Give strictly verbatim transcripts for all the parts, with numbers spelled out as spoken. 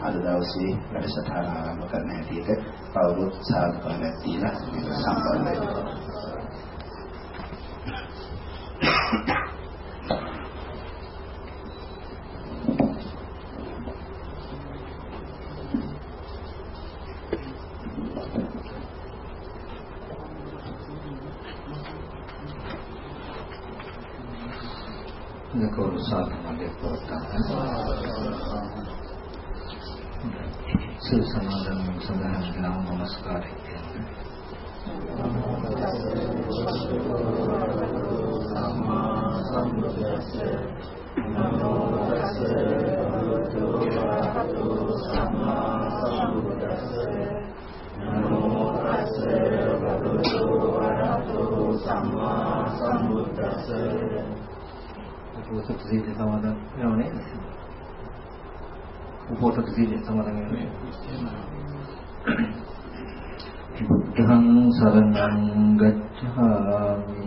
අද දවසේ වැඩසටහන ආරම්භ කරන හැටියට කවුරුත් සාදුකාරයක් දීලා සම්පන්න වෙනවා. Dekor sadhana purtana susamadam sadhana nam namaskar Sama sambuddhassa namo tassa bhagavato arahato sama sambuddhassa namo tassa bhagavato arahato sama sambuddhassa උපෝසථ සීල සමාදන් වෙනව නේද? උපෝසථ සීල සමාදන් වෙනවා. බුද්ධං සරණං ගච්ඡාමි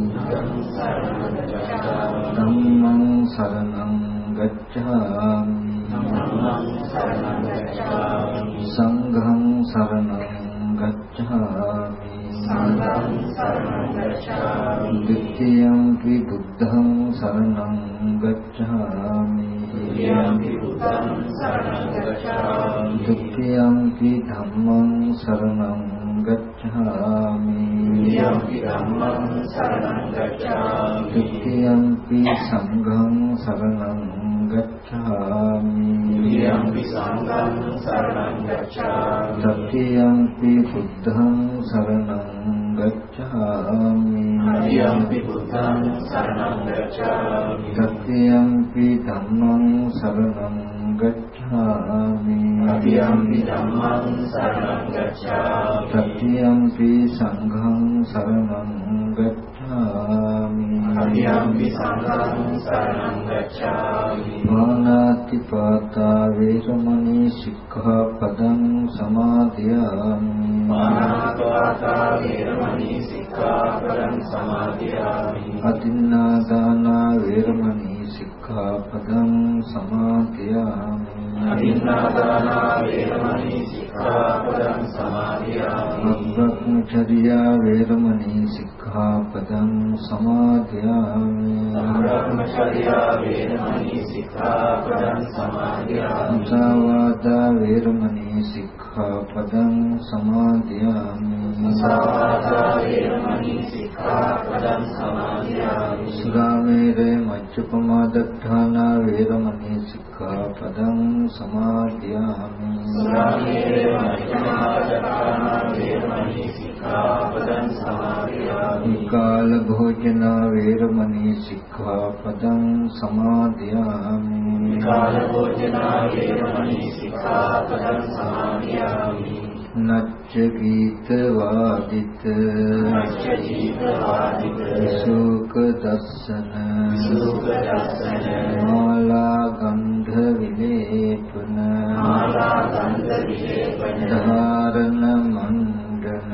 ධම්මං සරණං ගච්ඡාමි සංඝං සරණං ගච්ඡාමි द्वितीयं पि बुद्धं शरणं गच्छामि द्वितीयं पि धम्मं शरणं गच्छामि द्वितीयं पि संघं शरणं गच्छामि तृतीयं पि बुद्धं शरणं गच्छामि तृतीयंपि धम्मं शरणं गच्छामि तृतीयंपि संघं शरणं गच्छामि पानातिपाता वैरमणि सिक्खापदं समादयामि अतिन्नादाना वैरमणि सिक्खापदं समादयामि ब्रह्मचर्या वैरमणि सिक्खापदं समादयामि मुसावादा वैरमणि सिक्खापदं समादयामि सुरामेरे मज्जपमादत्ताना वैरमणि सिक्खापदं समादयामि काल भोजना वैरमणि सिक्खापदं समादयामि नच्च गीत वादित शोक दर्शन माला गंध विलेपन धारण मंडन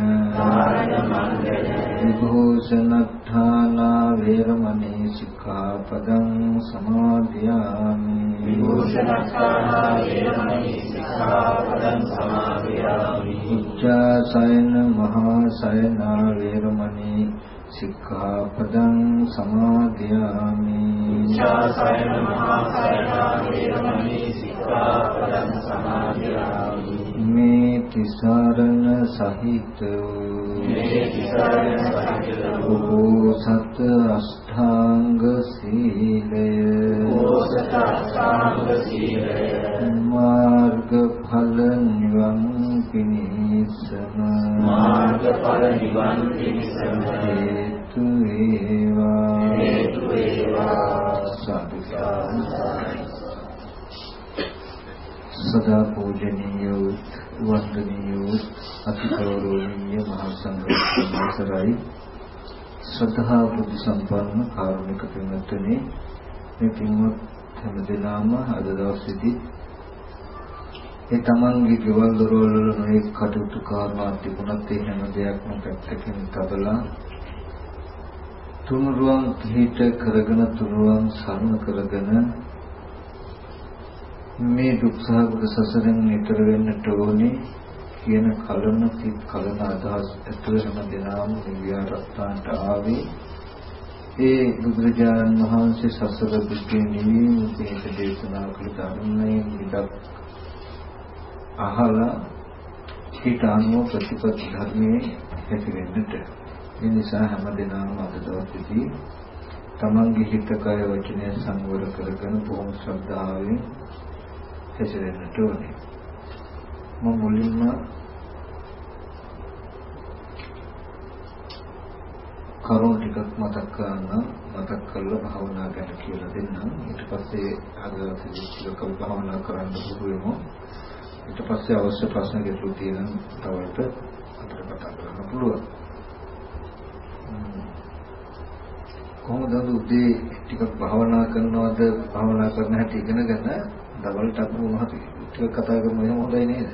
विभूषणठाना वैरमणि सिक्खापदं समादयामि उच्चासयन महासयना वैरमणि सिक्खापदं समादयामि मे तिसरण सहित उपोसथ अष्टांग शीलय मार्ग फल निवन पिनिसम हेतु एवा सदा पूजनीय वंदनीय अति गौरवनीय महासंघ श्रद्धा बुद्धि संपन्न කාරුණික පින්වත්නි මේ පින්වත් හැමදෙනාම අද දවසේදී ඒ තමන්ගේ ගෙවල් දොරවල් වල නොයෙක් කටයුතු කාරණා තිබුණත් ඒ හැම දෙයක්ම පැත්තකින් තබලා තුනුරුවන් පිහිට කරගෙන තුනුරුවන් සරණ කරගෙන මේ දුක්ඛාගත සසරෙන් ඈතර වෙන්නට ඕනේ කියන කලන සිත් කලන අදහස් ඇතුළම දෙනාම විහාරස්ථානට ආවේ ඒ බුදුරජාණන් වහන්සේ සසර දුකේ නිවීම උදේට දේශනා කළ ධර්මයේ විදක් අහලා ඊට අනුව ප්‍රතිපත්ති ධර්මයේ හැසිරෙන්නට. ඒ නිසා හැම දිනම අද දවසේදී තමන්ගේ හිත කය වචනය සංවර කරගෙන බොහොම ශ්‍රද්ධාවෙන් හැසිරෙන්නට ඕනේ. මම මුලින්ම කරුණු ටිකක් මතක් කරන්න මතක් කරලා භාවනා ගැන කියලා දෙන්නම්. ඊට පස්සේ අදට භාවනා කරන්න පුළුවෙමු. ඊට පස්සේ අවශ්‍ය ප්‍රශ්න ගැටලු තියෙන තවට අතට කතා කරන්න පුළුවන්. කොහොමද උදේ ටිකක් භාවනා කරනවද භාවනා කරන හැටි ඉගෙනගෙන දවල්ට අපි මොනවද ටිකක් කතා කරමු එහෙම හොඳයි නේද?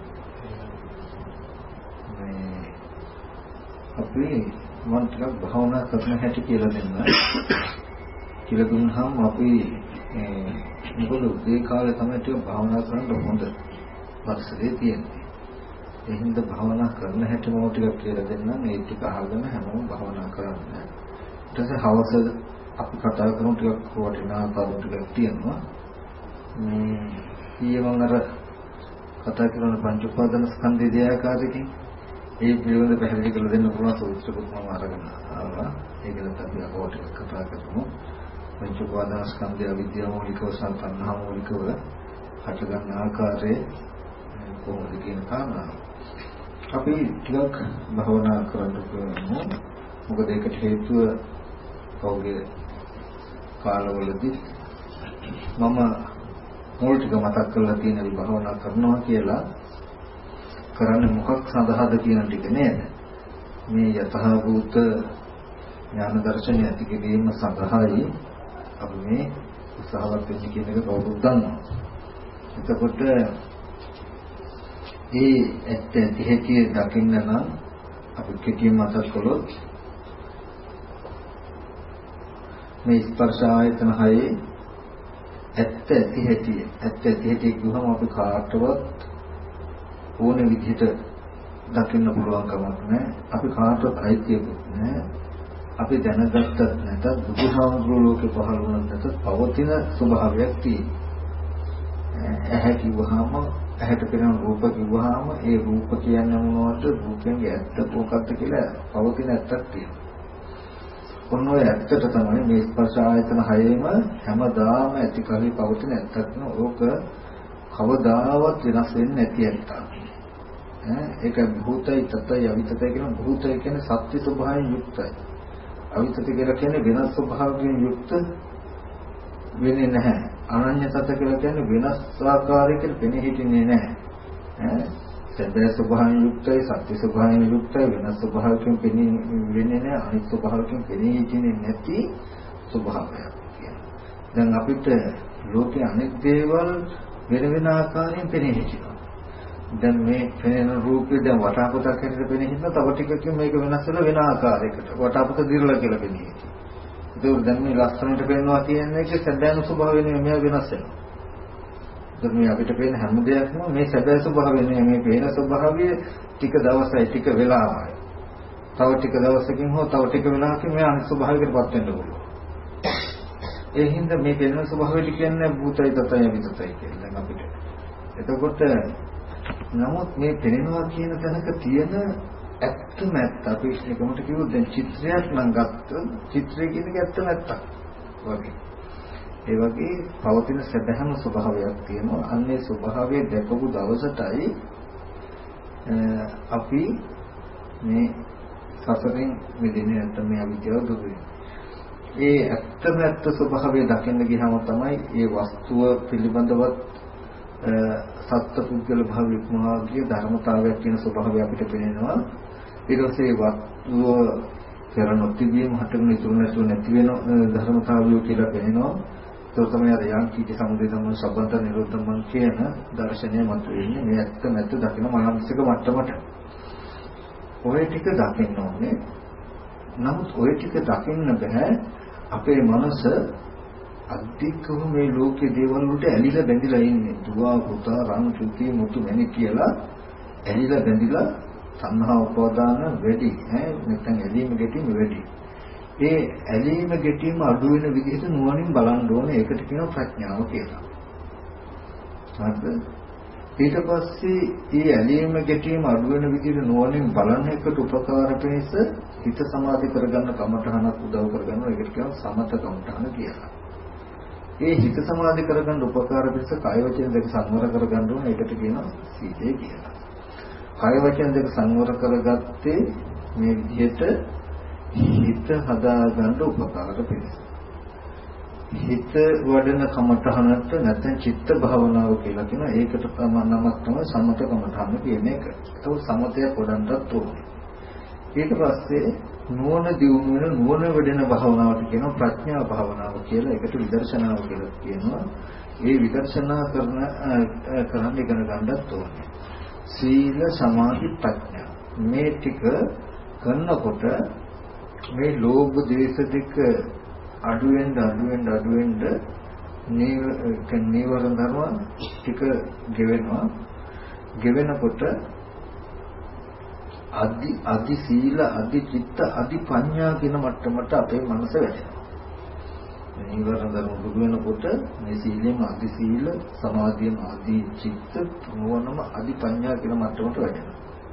මේ අපි මම ටිකක් භාවනා කරන හැටි කියලා දෙන්න. කියලා දුන්නාම අපි මොකද උදේ කාලේ තමයි ටික භාවනා කරන්න හොඳ පරිසරයේ තියෙන්නේ. ඒ හින්දා භාවනා කරන හැටි මම ටිකක් කියලා දෙන්නම්. මේ ටික අහගෙන හැමෝම භාවනා කරන්න. ඊට පස්සේ හවස අපි කතා කරමු ටිකක් වටිනා කරුණු ටිකක් තියෙනවා. මේ ඊයේ මම අර කතා කරන පංච උපාදාන ස්කන්ධයේ දෙයාකාරකින් ඒ පිළිවෙල පැහැදිලි කරලා දෙන්න පුළුවන් සූත්‍රකුත් මම අරගෙන ආවා. ඒක ගැන අපි අහුවට කතා කරමු. පංච උපාදාන ස්කන්ධය අවිද්‍යාව මූලිකව සංකල්පනා මූලිකව හට ගන්න ආකාරයේ කොහොමද කියන කාරණා. අපි ටිකක් භවනා කරන්න මොකද ඒකට හේතුව කවුගේ කාලවලදී මම මුල් ටික මතක් කරලා තියෙන විභවනා කරනවා කියලා කරන්නේ මොකක් සඳහාද කියන ටික නේද? මේ යථාභූත ඥාන දර්ශනය ඇති කිරීම සඳහායි අපි මේ උත්සාහවත් වෙන්නේ කියන එක කවුරුත් දන්නවා. එතකොට ඒ ඇත්ත ඇති දකින්න නම් අපි කෙටියෙන් මතක් කළොත් මේ ස්පර්ශ ආයතන හයේ ඇත්ත ඇති හැටි ඇත්ත ඇති හැටි කියවම අපි කාටවත් ඕන විදිහට දකින්න පුළුවන් කමක් නැහැ. අපි කාටවත් අයිතියකුත් නැහැ. අපි දැනගත්තත් නැතත් බුදුහාමුදුරුවෝ ලෝකේ පහළ වුණත් නැතත් පවතින ස්වභාවයක් තියෙනවා. ඇහැ කිව්වහම ඇහැට පෙනෙන රූප කිව්වහම ඒ රූප කියන්නේ මොනවද? රූපෙන්ගේ ඇත්ත මොකක්ද කියලා පවතින ඇත්තක් තියෙනවා. ඔන්න ඔය ඇත්තට තමයි මේ ස්පර්ශ ආයතන හයේම හැමදාම ඇති කලී පවතින ඇත්තක් න โอ ක කවදාවත් වෙනස් වෙන්නේ නැති ඇත්තක්. ඈ ඒක භූතයි තතයි අවිතතයි කියන භූතය කියන්නේ සත්‍ය ස්වභාවයෙන් යුක්තයි. අවිතත කියලා කියන්නේ වෙනස් ස්වභාවයෙන් යුක්ත වෙන්නේ නැහැ. අනන්‍ය තත කියලා කියන්නේ වෙනස් ආකාරයකින් පෙනී හිටින්නේ නැහැ. ඈ සැබෑ ස්වභාවයෙන් යුක්තයි සත්‍ය ස්වභාවයෙන් යුක්තයි වෙනස් ස්වභාවයකින් පෙනී වෙන්නේ නැහැ. අනිත් ස්වභාවයකින් පෙනී හිටින්නේ නැති ස්වභාවයක් කියනවා. දැන් අපිට ලෝකයේ අනෙක් දේවල් වෙන වෙන ආකාරයෙන් පෙනී හිටිනවා. දැන් මේ පෙනෙන රූපේ දැන් වටාපතක් හැටියට පෙනී හිටිනවා. තව ටිකකින් මේක වෙනස් වෙලා වෙන ආකාරයකට වටාපත දිරලා කියලා පෙනී හිටිනවා. ඒක දැන් මේ ලස්සනට පෙනෙනවා කියන්නේ ඒක සැබෑම ස්වභාවය නෙමෙයි මෙයා වෙනස් වෙනවා. දැන් මේ අපිට පේන හැම දෙයක්ම මේ සැබෑ ස්වභාවය නෙමෙයි මේ පේන ස්වභාවය ටික දවසයි ටික වෙලාවයි. තව ටික දවසකින් හෝ තව ටික වෙලාවකින් මේ අනිත් ස්වභාවයකටපත් වෙන්න පුළුවන්. ඒ හින්දා මේ පේන ස්වභාවය කියන්නේ භූතයි තතයි අවිතතයි කියලා දැන් අපිට. එතකොට නමුත් මේ පෙනෙනවා කියන තැනක තියෙන ඇත්තම ඇත්ත අපි ඒකමට කිව්වොත් දැන් චිත්‍රයක් නම් ගත්ත චිත්‍රය කියන එක ඇත්තම ඇත්තක් වගේ. ඒ වගේ පවතින සැබෑම ස්වභාවයක් තියෙනවා. අන්නේ ස්වභාවය දැකපු දවසටයි අපි මේ සසරෙන් මිදෙන්නේ නැත්නම් මේ අවිද්‍යාව දුරු වෙන්නේ. ඒ ඇත්තම ඇත්ත ස්වභාවය දකින්න ගියාම තමයි ඒ වස්තුව පිළිබඳවත් සත්පුද්ගල භාව විඥානීය ධර්මතාවයක් කියන ස්වභාවය අපිට පේනවා. ඊට පස්සේ වස්තුව පෙර නොතිබීම හටගෙන ඉතුරු නැතුව නැති වෙන ධර්මතාවය කියලා පේනවා. ඒක තමයි අර යම් කීටි සමුදේ සම්බන්ධ සම්බන්ධ නිරෝධමන් කියන දර්ශනය මත වෙන්නේ මේ ඇත්ත නැත්ත දකින මානසික මට්ටමට. ඔය ටික දකින්න ඕනේ. නමුත් ඔය ටික දකින්න බෑ අපේ මනස අධිකව මේ ලෝකේ දේවල් වලට ඇලිලා බැඳිලා ඉන්නේ. දුව පුතා රන් චුති මුතු මැණි කියලා ඇලිලා බැඳිලා සංහා උපදාන වැඩි. ඈ නැත්නම් ඇලීම ගැටීම වැඩි. ඒ ඇලීම ගැටීම අඩු වෙන විදිහට නුවණින් බලන්න ඕනේ. ඒකට කියනවා ප්‍රඥාව කියලා. හරිද? ඊට පස්සේ මේ ඇලීම ගැටීම අඩු වෙන විදිහට නුවණින් බලන එකට උපකාර වෙනස හිත සමාධි කරගන්න කමඨහනක් උදව් කරගන්නවා. ඒකට කියනවා සමත කමඨහන කියලා. ඒ හිත සමාධි කරගන්න උපකාර වෙනස කාය වචන දෙක සංවර කරගන්න ඕනේ. ඒකට කියනවා සීලය කියලා. කාය වචන දෙක සංවර කරගත්තේ මේ විදිහට හිත හදාගන්න උපකාර වෙනස. හිත වඩන කමඨහනට නැත්නම් චිත්ත භාවනාව කියලා කියනවා. ඒකට තමයි නමක් තමයි සමත කමඨහන කියන එක. ඒක සමතය පොඩන්ටත් ඕනේ. ඊට පස්සේ නුවණ දියුණු වෙන නුවණ වැඩෙන භාවනාවට කියනවා ප්‍රඥා භාවනාව කියලා. ඒකට විදර්ශනාව කියලා කියනවා. ඒ විදර්ශනා කරන කරන්න ඉගෙන ගන්නත් ඕනේ. සීල සමාධි ප්‍රඥා මේ ටික කරනකොට මේ ලෝභ ද්වේෂ දෙක අඩුවෙන් අඩුවෙන් අඩුවෙන් නීවරණ ධර්ම ටික ගෙවෙනවා. ගෙවෙනකොට අදි අදි සීල අදි චිත්ත අදි ප්‍රඥා කියන මට්ටමට අපේ මනස වැටෙනවා. නීවරණ ධර්ම දුරු වෙනකොට මේ සීලෙම අදි සීල සමාධියම අදි චිත්ත නුවණම අදි ප්‍රඥා කියන මට්ටමට වැටෙනවා.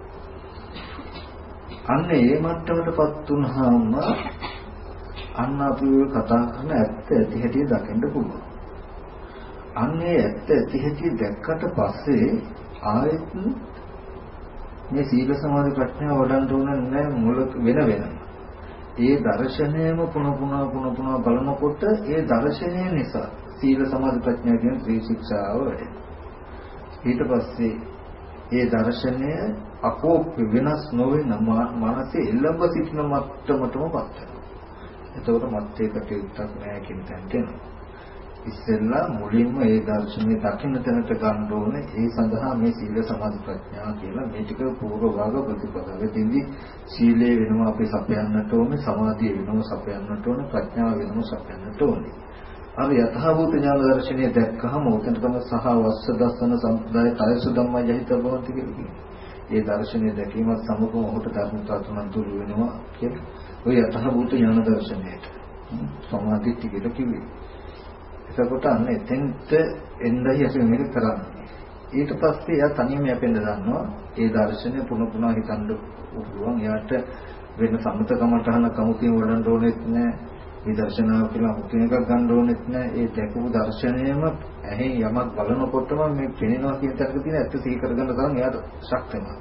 අන්න ඒ මට්ටමටපත් වුනහම අන්න අපි කතා කරන ඇත්ත ඇති හැටි දකින්න පුළුවන්. අන්න ඒ ඇත්ත ඇති හැටි දැක්කට පස්සේ ආයෙත් මේ සීල සමාධි ප්‍රඥා වඩන්න ඕන නැහැ මුල වෙන වෙනම. ඒ දර්ශනයම පුන පුනා පුන පුනා බලනකොට ඒ දර්ශනය නිසා සීල සමාධි ප්‍රඥා කියන ත්‍රි ශික්ෂාව වැඩෙනවා. ඊට පස්සේ ඒ දර්ශනය අපෝප වෙනස් නොවන මානසික එළඹ සිටින මට්ටමටම පත් වෙනවා. එතකොට මත්තේ කටයුත්තක් නැහැ කියන තැනට එනවා. ඉස්සෙල්ලා මුලින්ම ඒ දර්ශනය දකින්න තැනට ගන්න ඕනේ. ඒ සඳහා මේ සීල සමාධි ප්‍රඥා කියලා මේ ටික පූර්ව භාග ප්‍රතිපදාවෙදී සීලය වෙනවා අපි සපයන්නට ඕනේ, සමාධිය වෙනවා සපයන්නට ඕනේ, ප්‍රඥාව වෙනවා සපයන්නට ඕනේ. අර යථාභූත ඥාන දර්ශනය දැක්කහම උතන තමයි සහ වස්ස දස්සන සම්පදාය තයසු ධම්මය යහිත භවන්ති කියන්නේ. ඒ දර්ශනය දැකීමත් සමගම ඔහුට ධර්මතාව තුනක් දුරු වෙනවා කියලා. ඔය යථාභූත ඥාන දර්ශනයට සමාධි ටිකට කිව්වේ. එතකොට අන්න එතෙන්ට එන්නයි අපි මේක කරන්නේ. ඊට පස්සේ එයා තනියම යපෙන්න ගන්නවා. ඒ දර්ශනය පුන පුනා හිතන්න පුළුවන්. එයාට වෙන සම්මතකමටහන කමුතිය වඩන්න ඕනෙත් නැහැ. විදර්ශනාව කියලා මුතුන් එකක් ගන්න ඕනෙත් නැහැ. ඒ දැකපු දර්ශනයම ඇහෙන් යමක් බලනකොටම මේ පෙනෙනවා කියන තැනක තියෙන ඇත්ත සිහි කරගන්න තරම් එයාට ශක්තිමත්.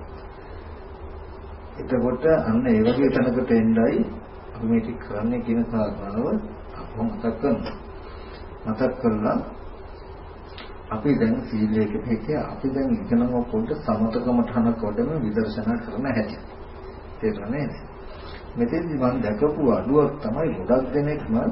එතකොට අන්න ඒ වගේ තැනකට එන්නයි අපි මේ ටික කරන්නේ කියන කාරණාව අපව මතක් කරනවා. මතක් කරලා අපි දැන් සීලයක පිටිය අපි දැන් ඉගෙනම පොඩ්ඩ සමතකමටහනක් වඩන විදර්ශනා කරන හැටි. තේරුණා නේද? මෙතෙන්දි මම දැකපු අඩුවක් තමයි ගොඩක් දෙනෙක්ම මේ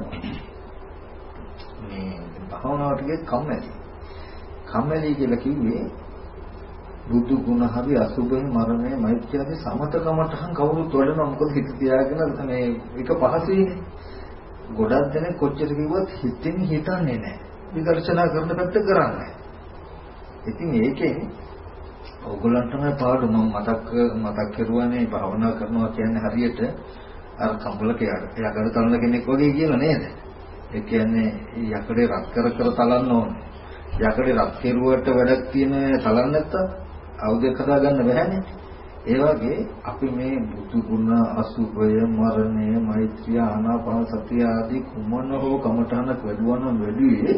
භාවනාවට ගිය කම්මැලි. කම්මැලි කියලා කිව්වේ බුදු ගුණ හරි අසුභය මරණය මෛත්‍රියගේ සමතකමටහන් කවුරුත් වඩනවා. මොකද හිත තියාගෙන මේ එක පහසුයිනේ. ගොඩක් දෙනෙක් කොච්චර කිව්වත් හිතින් හිතන්නේ නැහැ. විදර්ශනා කරන පැත්ත කරන්නේ. ඉතින් ඒකෙන් ඕගොල්ලන්ටම පාඩු මම මතක් මතක් කරුවානේ භාවනා කරනවා කියන්නේ හරියට අර කම්බලක යකඩ තලන කෙනෙක් වගේ කියලා නේද? ඒ කියන්නේ යකඩේ රත් කර කර තලන්න ඕනේ. යකඩේ රත් කෙරුවට වැඩක් තියෙන තලන්න නැත්තම් ආයුධයක් හදා ගන්න බැහැනේ. ඒ වගේ අපි මේ බුදු ගුණ අසුභය මරණය මෛත්‍රිය ආනාපාන සතිය ආදී කුමන හෝ කමඨහනක් වැඩුවා නම් වැඩිවේ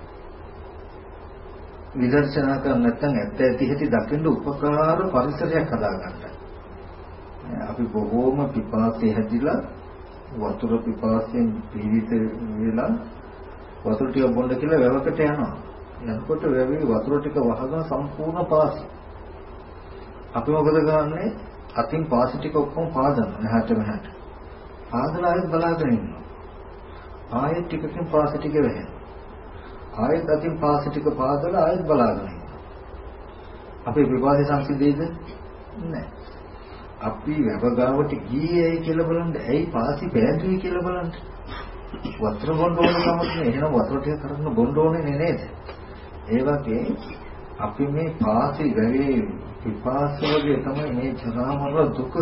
විදර්ශනා කරන්න නැත්නම් ඇත්ත ඇති හැටි දකින්න උපකාර පරිසරයක් හදා ගන්නයි. අපි බොහෝම පිපාසයේ හැදිලා වතුර පිපාසයෙන් පීඩිත වෙලා වතුර ටික බොන්න කියලා වැවකට යනවා. යනකොට වැවේ වතුර ටික වහගෙන සම්පූර්ණ පාසි. අපි මොකද කරන්නේ? අතින් පාසි ටික ඔක්කොම පාදනවා නැහැට මෙහාට. පාදලා ආයෙත් බලාගෙන ඉන්නවා. ආයෙත් ටිකකින් පාසි ටික වැහෙනවා. ආයෙත් අතින් පාසි ටික පාදලා ආයෙත් බලාගෙන ඉන්නවා. අපේ විවාදේ සංසිද්ධියද? නැහැ. අපි වැව ගාවට ගියේ ඇයි කියලා බලන්න. ඇයි පාසි පෑදුවේ කියලා බලන්න. වතුර බොන්න ඕන කමක් නෑ. එහෙනම් වතුර ටික කරගෙන බොන්න ඕනේ නේද? ඒ වගේ අපි මේ පාසි ගවේ විපාස වගේ තමයි මේ ජරා මරණ දුක.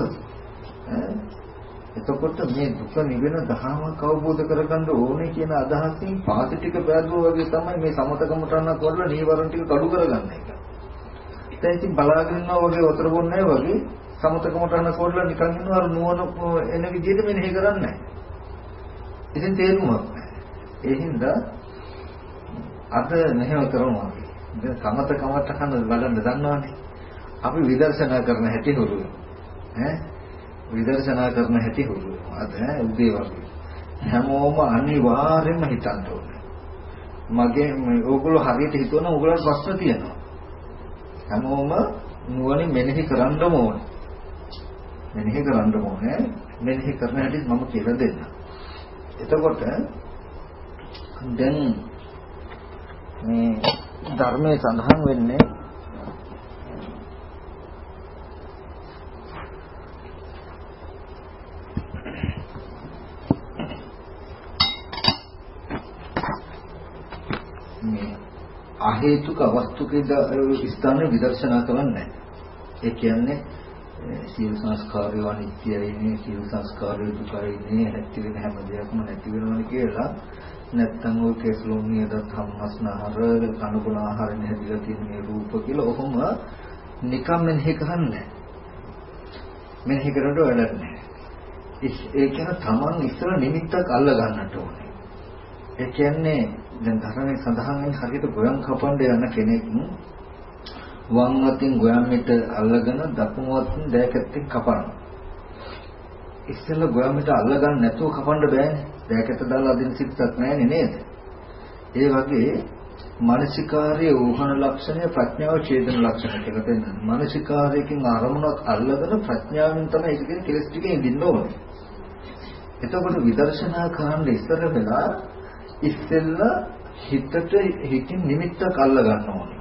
එතකොට මේ දුක නිවෙන දහමක් අවබෝධ කරගන්න ඕනේ කියන අදහසින් පාසි ටික බැලුවා වගේ තමයි මේ සමතකමටනක් වල නීවරණ ටික කඩු කරගන්න එක. දැන් ඉතින් බලාගෙන ඉන්නවා වගේ වතුර බොන්නේ වගේ සමතකමටනක් වල නිකන් ඉන්නවා නුවණ එන විදිහට මෙනෙහි කරන්නේ නැහැ. ඉතින් තේරුමක් නැහැ. ඒ හින්දා අද මෙහෙම කරනවා. දැන් සමතකමටහන බලන්න දන්නවනේ. අපි විදර්ශනා කරන හැටි හුරු ඈ විදර්ශනා කරන හැටි හුරු අද උදේ වගේ හැමෝම අනිවාර්යෙන්ම හිතන්න ඕනේ. මගේ ඕගොල්ලෝ හරියට හිතුවනම් ඕගොල්ලන්ට ප්‍රශ්න තියෙනවා. හැමෝම නුවණින් මෙනෙහි කරන්න ඕනේ. මෙනෙහි කරන්න ඕනේ. මෙනෙහි කරන හැටි මම කියලා දෙන්නම්. එතකොට දැන් මේ ධර්මයේ සඳහන් වෙන්නේ අහේතුක අවස්තුක ස්ථාන විදර්ශනා කරන්නේ. ඒ කියන්නේ සීල සංස්කාරය අනිත්‍යයි නේ, සීල සංස්කාරය දුකයි නේ, නැති වෙන හැම දෙයක්ම නැති වෙනවනේ කියලා. නැත්තම් ඔය කේසලෝනියද ධම්මස්නහර කනුගුණ ආහාරයෙන් හැදිලා තියෙන මේ රූප කියලා ඔහොම නිකම් මෙනෙහි කරන්නේ. මෙනෙහි කරනකොට වැඩක් නැහැ. ඒ කියන තමන් ඉස්සර නිමිත්තක් අල්ල ගන්නට ඕනේ. ඒ කියන්නේ දැන් ධර්මයේ සඳහන් වෙන හරියට ගොයම් කපන්න යන කෙනෙක් වම් අතින් ගොයම් මිට අල්ලගෙන දකුණු අතින් දෑකැත්තෙන් කපනවා. ඉස්සෙල්ලා ගොයම් මිට අල්ල ගන්න නැතුව කපන්න බෑනේ. දෑකැත්ත දාලා අදින් සිත්තක් නැහැ නේද? ඒ වගේ මානසිකාර්යයේ ඌහන ලක්ෂණය ප්‍රඥාව ඡේදන ලක්ෂණ කියලා පෙන්නනවා. මානසිකාර්යයෙන් අරමුණක් අල්ලගෙන ප්‍රඥාවෙන් තමයි ඒකේ කෙලස් ටික ඉඳින්න ඕනේ. එතකොට විදර්ශනා කරන්න ඉස්සර වෙලා ඉස්සෙල්ලා හිතට හිතින් නිමිත්තක් අල්ල ගන්න ඕනේ.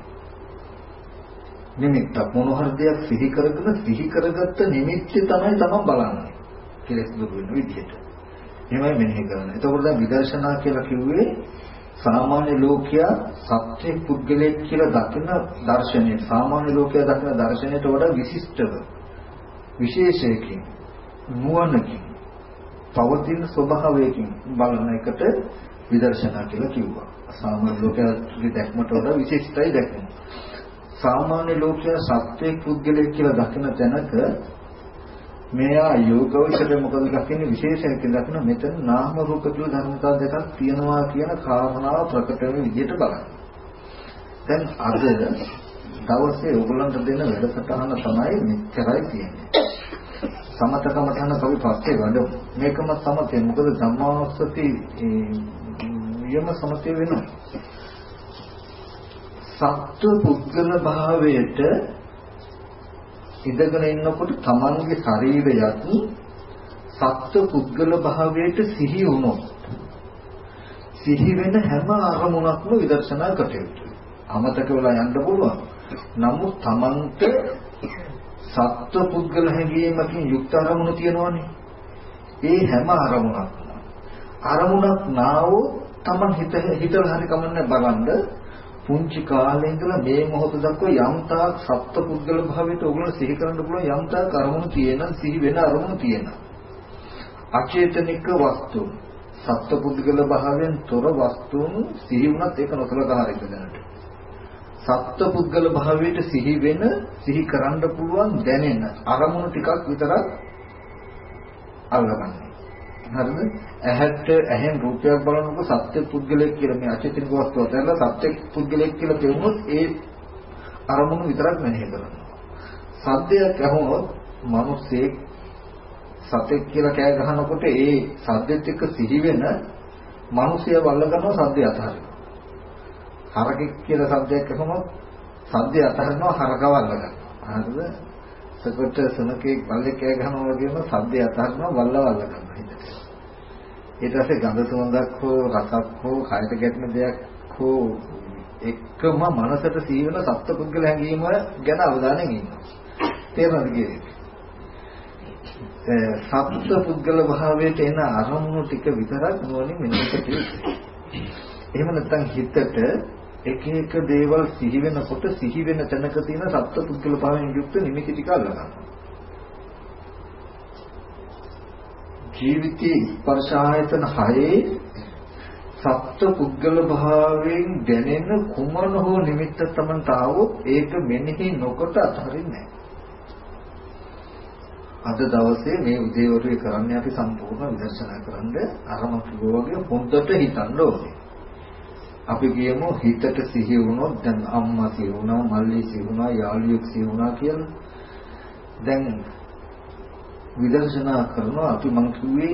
නිමිත්ත මොන හරි දෙයක් සිහි කරගෙන සිහි කරගත්ත නිමිත්තේ තමයි තමන් බලන්නේ. කෙලස් දුරු වෙන විදිහට. එහෙමයි මෙනෙහි කරන්නේ. එතකොට දැන් විදර්ශනා කියලා කිව්වේ සාමාන්‍ය ලෝකයා සත්‍ය පුද්ගලයෙක් කියලා දකින දර්ශනය. සාමාන්‍ය ලෝකයා දකින දර්ශනයට වඩා විශිෂ්ටව විශේෂයකින් නුවණකින් පවතින ස්වභාවයකින් බලන එකට විදර්ශනා කියලා කිව්වා. සාමාන්‍ය ලෝකයේ දැක්මට වඩා විශේෂයි දැක්ම. සාමාන්‍ය ලෝකයා සත්‍ය පුද්ගලයෙක් කියලා දකින තැනක මෙයා යෝගවිචරය මොකද දකින්නේ විශේෂයෙන් දකින මෙතන නාම රූප කියලා ධර්මතා දෙකක් තියෙනවා කියන කාරණාව ප්‍රකට වෙන විදිහට බලන්න. දැන් අද දවසේ ඔයගොල්ලන්ට දෙන වැඩසටහන තමයි මෙච්චරයි තියෙන්නේ. සමතකමටහන කවි පස්සේ වඩමු. මේකම සමතේ මොකද ධම්මානුස්සති යම සමතේ වෙනවා. සත්ව පුද්ගල භාවයට ඉඳගෙන ඉන්නකොට තමන්ගේ ශරීරයත් සත්ව පුද්ගල භාවයට සිහි වුණොත් සිහි වෙන හැම අරමුණක්ම විදර්ශනා කටයුතුයි. අමතක වෙලා යන්න පුළුවන්. නමුත් තමන්ට සත්ව පුද්ගල හැඟීමකින් යුක්ත අරමුණු තියෙනවනේ. ඒ හැම අරමුණක්ම අරමුණක් නාවෝ තමන් හිත හිතලා හරි කමන්නේ බලන්න පුංචි කාලේ ඉඳලා මේ මොහොත දක්වා යම් තාක් සත්ව පුද්ගල භාවයට ඕගොල්ලෝ සිහි කරන්න පුළුවන් යම් තාක් අරමුණු තියෙන සිහි වෙන අරමුණු තියෙන අචේතනික වස්තු සත්ව පුද්ගල භාවයෙන් තොර වස්තුන් සිහි වුණත් ඒක නොසලකා හරින්න දැනට සත්ව පුද්ගල භාවයට සිහි වෙන සිහි කරන්න පුළුවන් දැනෙන අරමුණු ටිකක් විතරක් අල්ලගන්න. හරිද? ඇහැට ඇහෙන් රූපයක් බලනකොට සත්‍ය පුද්ගලයෙක් කියලා මේ අචේතනික වස්තුව අතහැරලා සත්‍ය පුද්ගලයෙක් කියලා කියවුනොත් ඒ අරමුණු විතරක් මෙනෙහි කරනවා. සද්දයක් ඇහුනොත් මිනිස්සෙක් සතෙක් කියලා කෑ ගහනකොට ඒ සද්දෙත් එක්ක සිහි වෙන මිනිසියව අල්ලගන්නවා සද්දය අතහරිනවා. හරකෙක් කියලා සද්දයක් ඇහුනොත් සද්දය අතහරිනවා හරකව අල්ලගන්නවා. හරිද? සකට සුනකේ බල්ලෙක් කෑ ගහනවා වගේම සද්දය අතහරිනවා බල්ලව අල්ලගන්නවා හිතට. ඊට පස්සේ ගඳ සුවඳක් හෝ රසක් හෝ කයට ගැටෙන දෙයක් හෝ එකම මනසට සීවන සත්පුද්ගල හැඟීම ගැන අවධානයෙන් ඉන්නවා. තේරෙනවද කියන්නේ? සත්‍ය පුද්ගල භාවයට එන අරමුණු ටික විතරක් නුවණින් මෙනෙහි කරන්නේ. එහෙම නැත්නම් හිතට එක එක දේවල් සිහි වෙනකොට සිහි වෙන තැනක තියෙන සත්‍ය පුද්ගල භාවයෙන් යුක්ත නිමිති ටික අල්ල ගන්නවා. ජීවිතයේ ස්පර්ශ ආයතන හයේ සත්‍ය පුද්ගල භාවයෙන් දැනෙන කුමන හෝ නිමිත්ත තමන්ට ආවොත් ඒක මෙනෙහි නොකොට අතහරින්නේ නැහැ. අද දවසේ මේ උදේවරුේ කරන්නේ අපි සම්පූර්ණ විදර්ශනා කරන්න අරමුණු වගේ හොඳට හිතන්න ඕනේ. අපි කියමු හිතට සිහි වුණොත් දැන් අම්මා සිහි වුණා, මල්ලි සිහි වුණා, යාළුවෙක් සිහි වුණා කියලා. දැන් විදර්ශනා කරනවා අපි මං කිව්වේ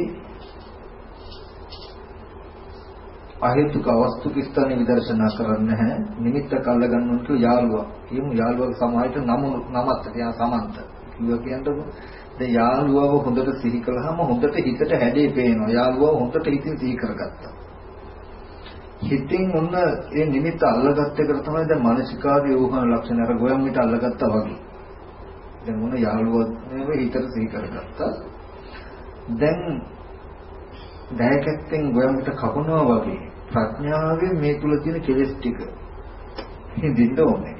අහේතුක අවස්තුක ස්ථානේ විදර්ශනා කරන්නේ නැහැ. නිමිත්තක් අල්ල ගන්නොත් කිය යාළුවා. කියමු යාළුවාගේ සමාහයට නම නමත් එයා සමන්ත. කිව්වා කියන්නකො. දැන් යාළුවව හොඳට සිහි කළාම හොඳට හිතට හැඩේ පේනවා. යාළුවව හොඳට හිතින් සිහි කරගත්තා. හිතින් ඔන්න ඒ නිමිත්ත අල්ලගත්ත එක තමයි දැන් මානසිකාවේ වූහන ලක්ෂණ අර ගොයම් මිට අල්ලගත්තා වගේ. දැන් මොන යාළුවෝ නෙවෙයි හිතට සිහි කරගත්තා. දැන් දැයකෙන් ගොයම්ට කපනවා වගේ ප්‍රඥාවෙන් මේ තුල තියෙන කෙලෙස් ටික හිඳින්න ඕනේ.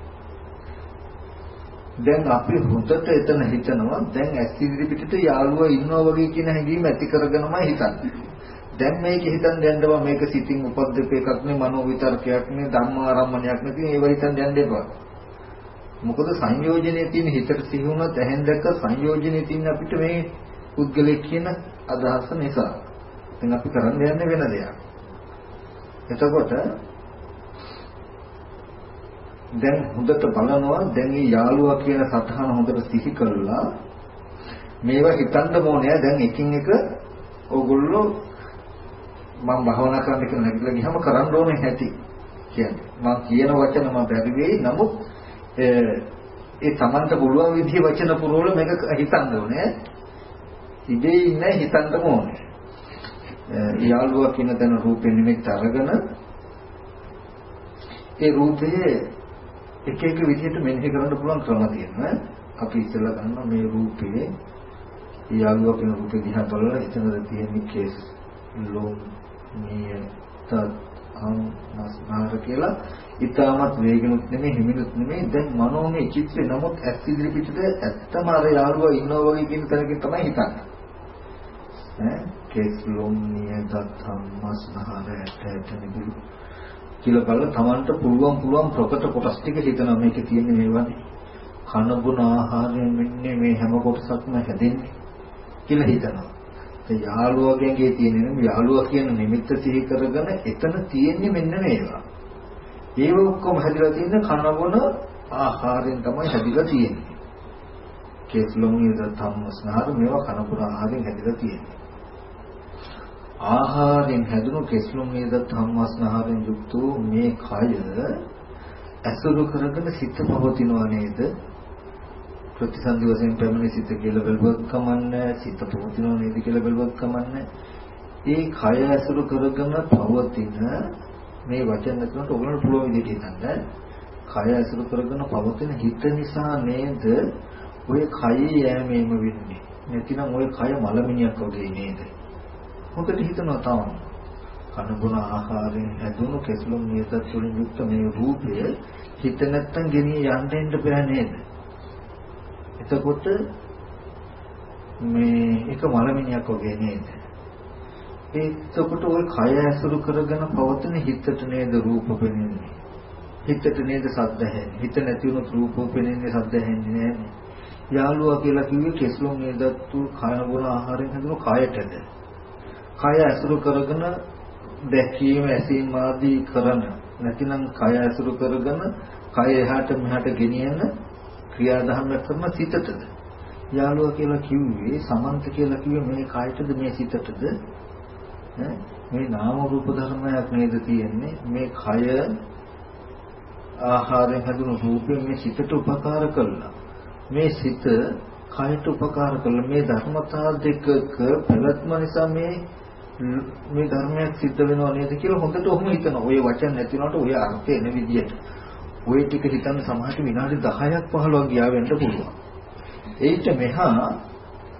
දැන් අපි හොඳට එතන හිතනවා දැන් ඇස් ඉදිරි පිටට යාළුවා ඉන්නවා වගේ කියන හැඟීම ඇති කරගෙනමයි හිතන්නේ. දැන් මේක හිතන් දැන්නවා මේක සිතින් උපද්දප එකක් නේ මනෝ විතර්කයක් නේ ධම්මාරම්මණයක් නේ තියෙන ඒව හිතන් දැන් දෙපා. මොකද සංයෝජනයේ තියෙන හිතට සිහි වුණත් ඇහෙන් දැක්ක සංයෝජනයේ තියෙන අපිට මේ පුද්ගලෙක් කියන අදහස නිසා දැන් අපි කරන්න යන්නේ වෙන දෙයක්. එතකොට දැන් හොඳට බලනවා දැන් මේ යාළුවා කියන සතහන හොඳට සිහි කළා මේවා හිතන්න ඕනේ දැන් එකින් එක ඕගොල්ලෝ මම භාවනා කරන්න කියලා නැගිටලා ගියාම කරන්න ඕනේ හැටි කියන්නේ මම කියන වචන මම බැරි වෙයි නමුත් ඒ Tamanට පුළුවන් විදිහේ වචන පුරවල මේක හිතන්න ඕනේ ඉබේ ඉන්නේ හිතන්න ඕනේ යාළුවා කියන තැන රූපෙ නිමිත්ත අරගෙන ඒ රූපයේ එක එක විදිහට මෙනෙහි කරන්න පුළුවන් ක්‍රම තියෙනවා. අපි ඉස්සෙල්ලා ගන්නවා මේ රූපේ යාළුවා කියන රූපේ දිහා බලලා එතනද තියෙන කේස් ලෝම් නිය තත් අම් මස්නාර කියලා ඊටමත් වේගනුත් නෙමෙයි හිමිනුත් නෙමෙයි දැන් මනෝමය චිත්‍රේ නමුත් ඇස් ඉදිරි පිටට ඇත්තම අර යාළුවා ඉන්නවා වගේ කියන තරකින් තමයි හිතන්නේ. ඈ කේස් ලෝම් නිය තත් අම් මස්නාර ඇට නිදුරු කියලා බලලා Tamanට පුළුවන් පුළුවන් ප්‍රකට කොටස් ටික හිතනවා මේකේ තියෙන මේවානේ කන බොන ආහාරයෙන් මෙන්නේ මේ හැම කොටසක්ම හැදෙන්නේ කියලා හිතනවා. ඒ යාළුවගෙන්ගේ තියෙන යාළුවා කියන නිමිත්ත සිහි කරගෙන එතන තියෙන්නේ මෙන්න මේවා. ඒව ඔක්කොම හැදිලා තියෙන කන බොන ආහාරයෙන් තමයි හැදිලා තියෙන්නේ. කේස්ලොමුනියද ධම්මස්නහර මේවා කන බොන ආහාරයෙන් හැදිලා තියෙන්නේ. ආහාරයෙන් හැදුණු කෙස්ලොම් නේද ධම්මස්නහරෙන් යුක්ත මේ කය ඇසුරු කරගෙන සිත පවතිනවා නේද ප්‍රතිසන්දි වශයෙන් පැමිණි සිත කියලා බැලුවත් කමන්නේ සිත පවතිනවා නේද කියලා බැලුවත් කමන්නේ ඒ කය ඇසුරු කරගෙන පවතින මේ වචන දෙකකට ඔයගොල්ලෝ පුළුවන් විදිහට හිතන්න කය ඇසුරු කරගෙන පවතින හිත නිසා නේද ඔය කයේ යෑමේම වෙන්නේ නැතිනම් ඔය කය මලමිණියක් වගේ නේද හොඳට හිතනවා තාම කන බොන ආහාරයෙන් හැදුණු කෙස්ලොම් නියතත් වලින් යුක්ත මේ රූපය හිත නැත්තම් ගෙනිය යන්න දෙන්න බෑ නේද එතකොට මේ එක මලමිණියක් වගේ නේද එතකොට ওই කය ඇසුරු කරගෙන පවතින හිතට නේද රූප පෙනෙන්නේ හිතට නේද සද්ද ඇහෙන්නේ හිත නැති වුණොත් රූප පෙනෙන්නේ සද්ද ඇහෙන්නේ නෑනේ යාළුවා කියලා කිව්වේ කෙස්ලොම් නියතත් කන බොන ආහාරයෙන් හැදුණු කයටද කය ඇසුරු කරගෙන දැකීම ඇසීම ආදී කරන නැතිනම් කය ඇසුරු කරගෙන කය එහාට මෙහාට ගෙනියන ක්‍රියාදාම කරන සිතටද යාළුවා කියලා කිව්වේ සමන්ත කියලා කිව්වේ මේ කයටද මේ සිතටද මේ නාම රූප ධර්මයක් නේද තියෙන්නේ මේ කය ආහාරයෙන් හැදුණු රූපයෙන් මේ සිතට උපකාර කළා මේ සිත කයට උපකාර කළ මේ ධර්මතා දෙකක පැවැත්ම නිසා මේ මේ ධර්මයක් සිද්ධ වෙනව නේද කියලා හොඳට ඔහොම හිතනවා. ඔය වචන නැති වුණාට ඔය අර්ථය එන විදියට. ඔය ටික හිතන්න සමහරට විනාඩි දහයක් පහළොවක් ගියා වෙන්න පුළුවන්. ඒිට මෙහා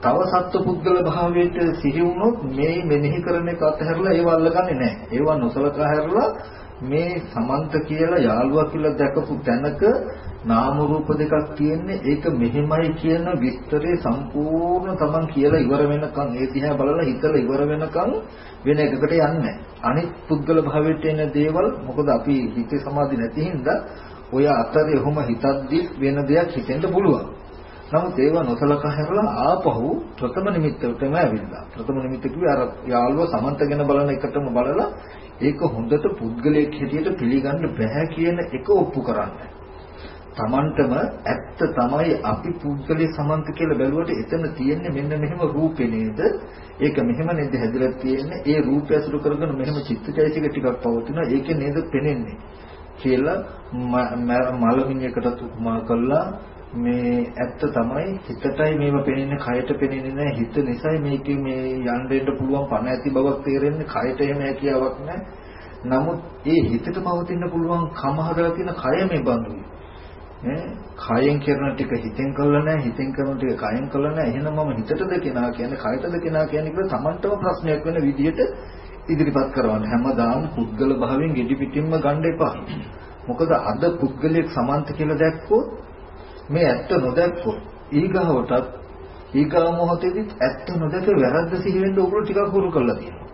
තව සත්ව පුද්ගල භාවයට සිහි වුණොත් මේ මෙනෙහි කරන එක අතහැරලා ඒව අල්ලගන්නේ නැහැ. ඒව නොසලකා හැරලා මේ සමන්ත කියලා යාළුවා කියලා දැකපු තැනක නාම රූප දෙකක් තියෙන්නේ. ඒක මෙහෙමයි කියන විස්තරේ සම්පූර්ණ තමන් කියලා ඉවර වෙනකන් ඒ දිහා බලලා හිතලා ඉවර වෙනකන් වෙන එකකට යන්නේ නැහැ. අනිත් පුද්ගල භාවයට එන දේවල් මොකද අපි හිතේ සමාධි නැති හින්දා ඔය අතරේ ඔහොම හිතද්දි වෙන දෙයක් හිතෙන්න පුළුවන්. නමුත් ඒවා නොසලකා හැරලා ආපහු ප්‍රථම නිමිත්තටම ඇවිල්ලා. ප්‍රථම නිමිත්ත කිව්වේ අර යාළුවා සමන්තගෙන බලන එකටම බලලා ඒක හොඳට පුද්ගලයෙක් හැටියට පිළිගන්න බෑ කියන එක ඔප්පු කරන්න. Tamanටම ඇත්ත තමයි අපි පුද්ගලයේ සමන්ත කියලා බැලුවට එතන තියෙන්නේ මෙන්න මෙහෙම රූපේ නේද? ඒක මෙහෙම නේද හැදලා තියෙන්නේ? ඒ රූපය අසුර කරගෙන මෙහෙම චිත්තචෛතසික ටිකක් පවතිනවා. ඒකේ නේද පෙනෙන්නේ කියලා මලමිණියකට උපමා කළා. මේ ඇත්ත තමයි හිතටයි මේව පෙනෙන්නේ, කයට පෙනෙන්නේ නැහැ. හිත නිසා මේකේ මේ යන්න දෙන්න පුළුවන් පණ ඇති බවක් තේරෙන්නේ. කයට එහෙම හැකියාවක් නැහැ. නමුත් ඒ හිතට පවතින්න පුළුවන් කම හදලා තියෙන කය මේ බඳුයි. ඈ කයෙන් කරන ටික හිතෙන් කළා නැහැ, හිතෙන් කරන ටික කයෙන් කළා නැහැ. එහෙනම් මම හිතටද කෙනා කියන්නේ, කයටද කෙනා කියන්නේ කියලා Tamanටම ප්‍රශ්නයක් වෙන විදිහට ඉදිරිපත් කරවන්න. හැමදාම පුද්ගල භාවයෙන් ගෙඩි පිටින්ම ගන්න එපා. මොකද අද පුද්ගලයෙක් සමන්ත කියලා දැක්කොත් මේ ඇත්ත නොදැක්කොත් ඊගාවටත් ඊගා මොහොතේදීත් ඇත්ත නොදැක වැරද්ද සිහි වෙන්න උගල ටිකක් හුරු කරලා තියෙනවා.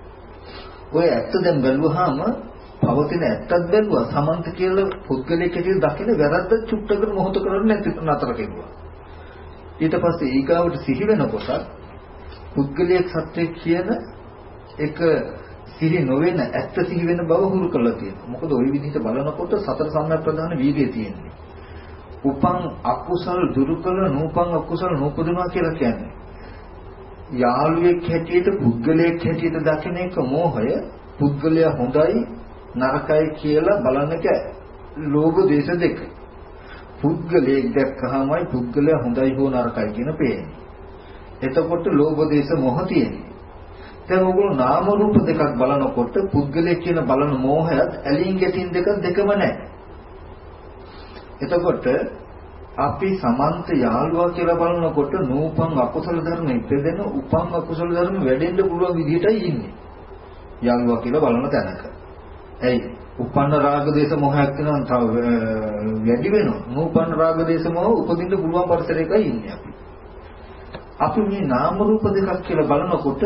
ඔය ඇත්ත දැන් බැලුවාම පවතින ඇත්තත් බැලුවා සමන්ත කියලා පුද්ගලයෙක් හැටියට දකින වැරද්ද චුට්ටකට මොහොත කරන්නේ නැති නතර කෙරුවා. ඊට පස්සේ ඊගාවට සිහි වෙනකොට පුද්ගලයෙක් සත්‍යය කියන එක සිහි නොවන ඇත්ත සිහි වෙන බව හුරු කරලා තියෙනවා. මොකද ওই විදිහට බලනකොට සතර සම්‍යක් ප්‍රධාන වීර්යය තියෙනවා. උපං අකුසල් දුරු කළ නූපං අකුසල් නූපදිනවා කියලා කියන්නේ යාළුවෙක් හැටියට පුද්ගලයෙක් හැටියට දකින එක මෝහය. පුද්ගලයා හොඳයි නරකයි කියලා බලන එක ලෝභ දේශ දෙක. පුද්ගලයෙක් දැක්කහමයි පුද්ගලයා හොඳයි හෝ නරකයි කියන පේන්නේ. එතකොට ලෝභ දේශ මොහ තියෙන්නේ. දැන් ඔයගොල්ලෝ නාම රූප දෙකක් බලනකොට පුද්ගලයෙක් කියන බලන මෝහයත් ඇලීම් ගැටීම් දෙක දෙකම නැහැ. එතකොට අපි සමන්ත යාළුවා කියලා බලනකොට නූපං අකුසල ධර්ම ඉපදෙන උපං අකුසල ධර්ම වැඩෙන්න පුළුවන් විදිහටයි ඉන්නේ. යාළුවා කියලා බලන තැනක. ඇයි? උපන්න රාග දේශ මොහයක් වෙනවා තව වැඩි වෙනවා. නූපන්න රාග දේශ මොහ උපදින්න පුළුවන් පරිසරයකයි ඉන්නේ අපි. අපි මේ නාම රූප දෙකක් කියලා බලනකොට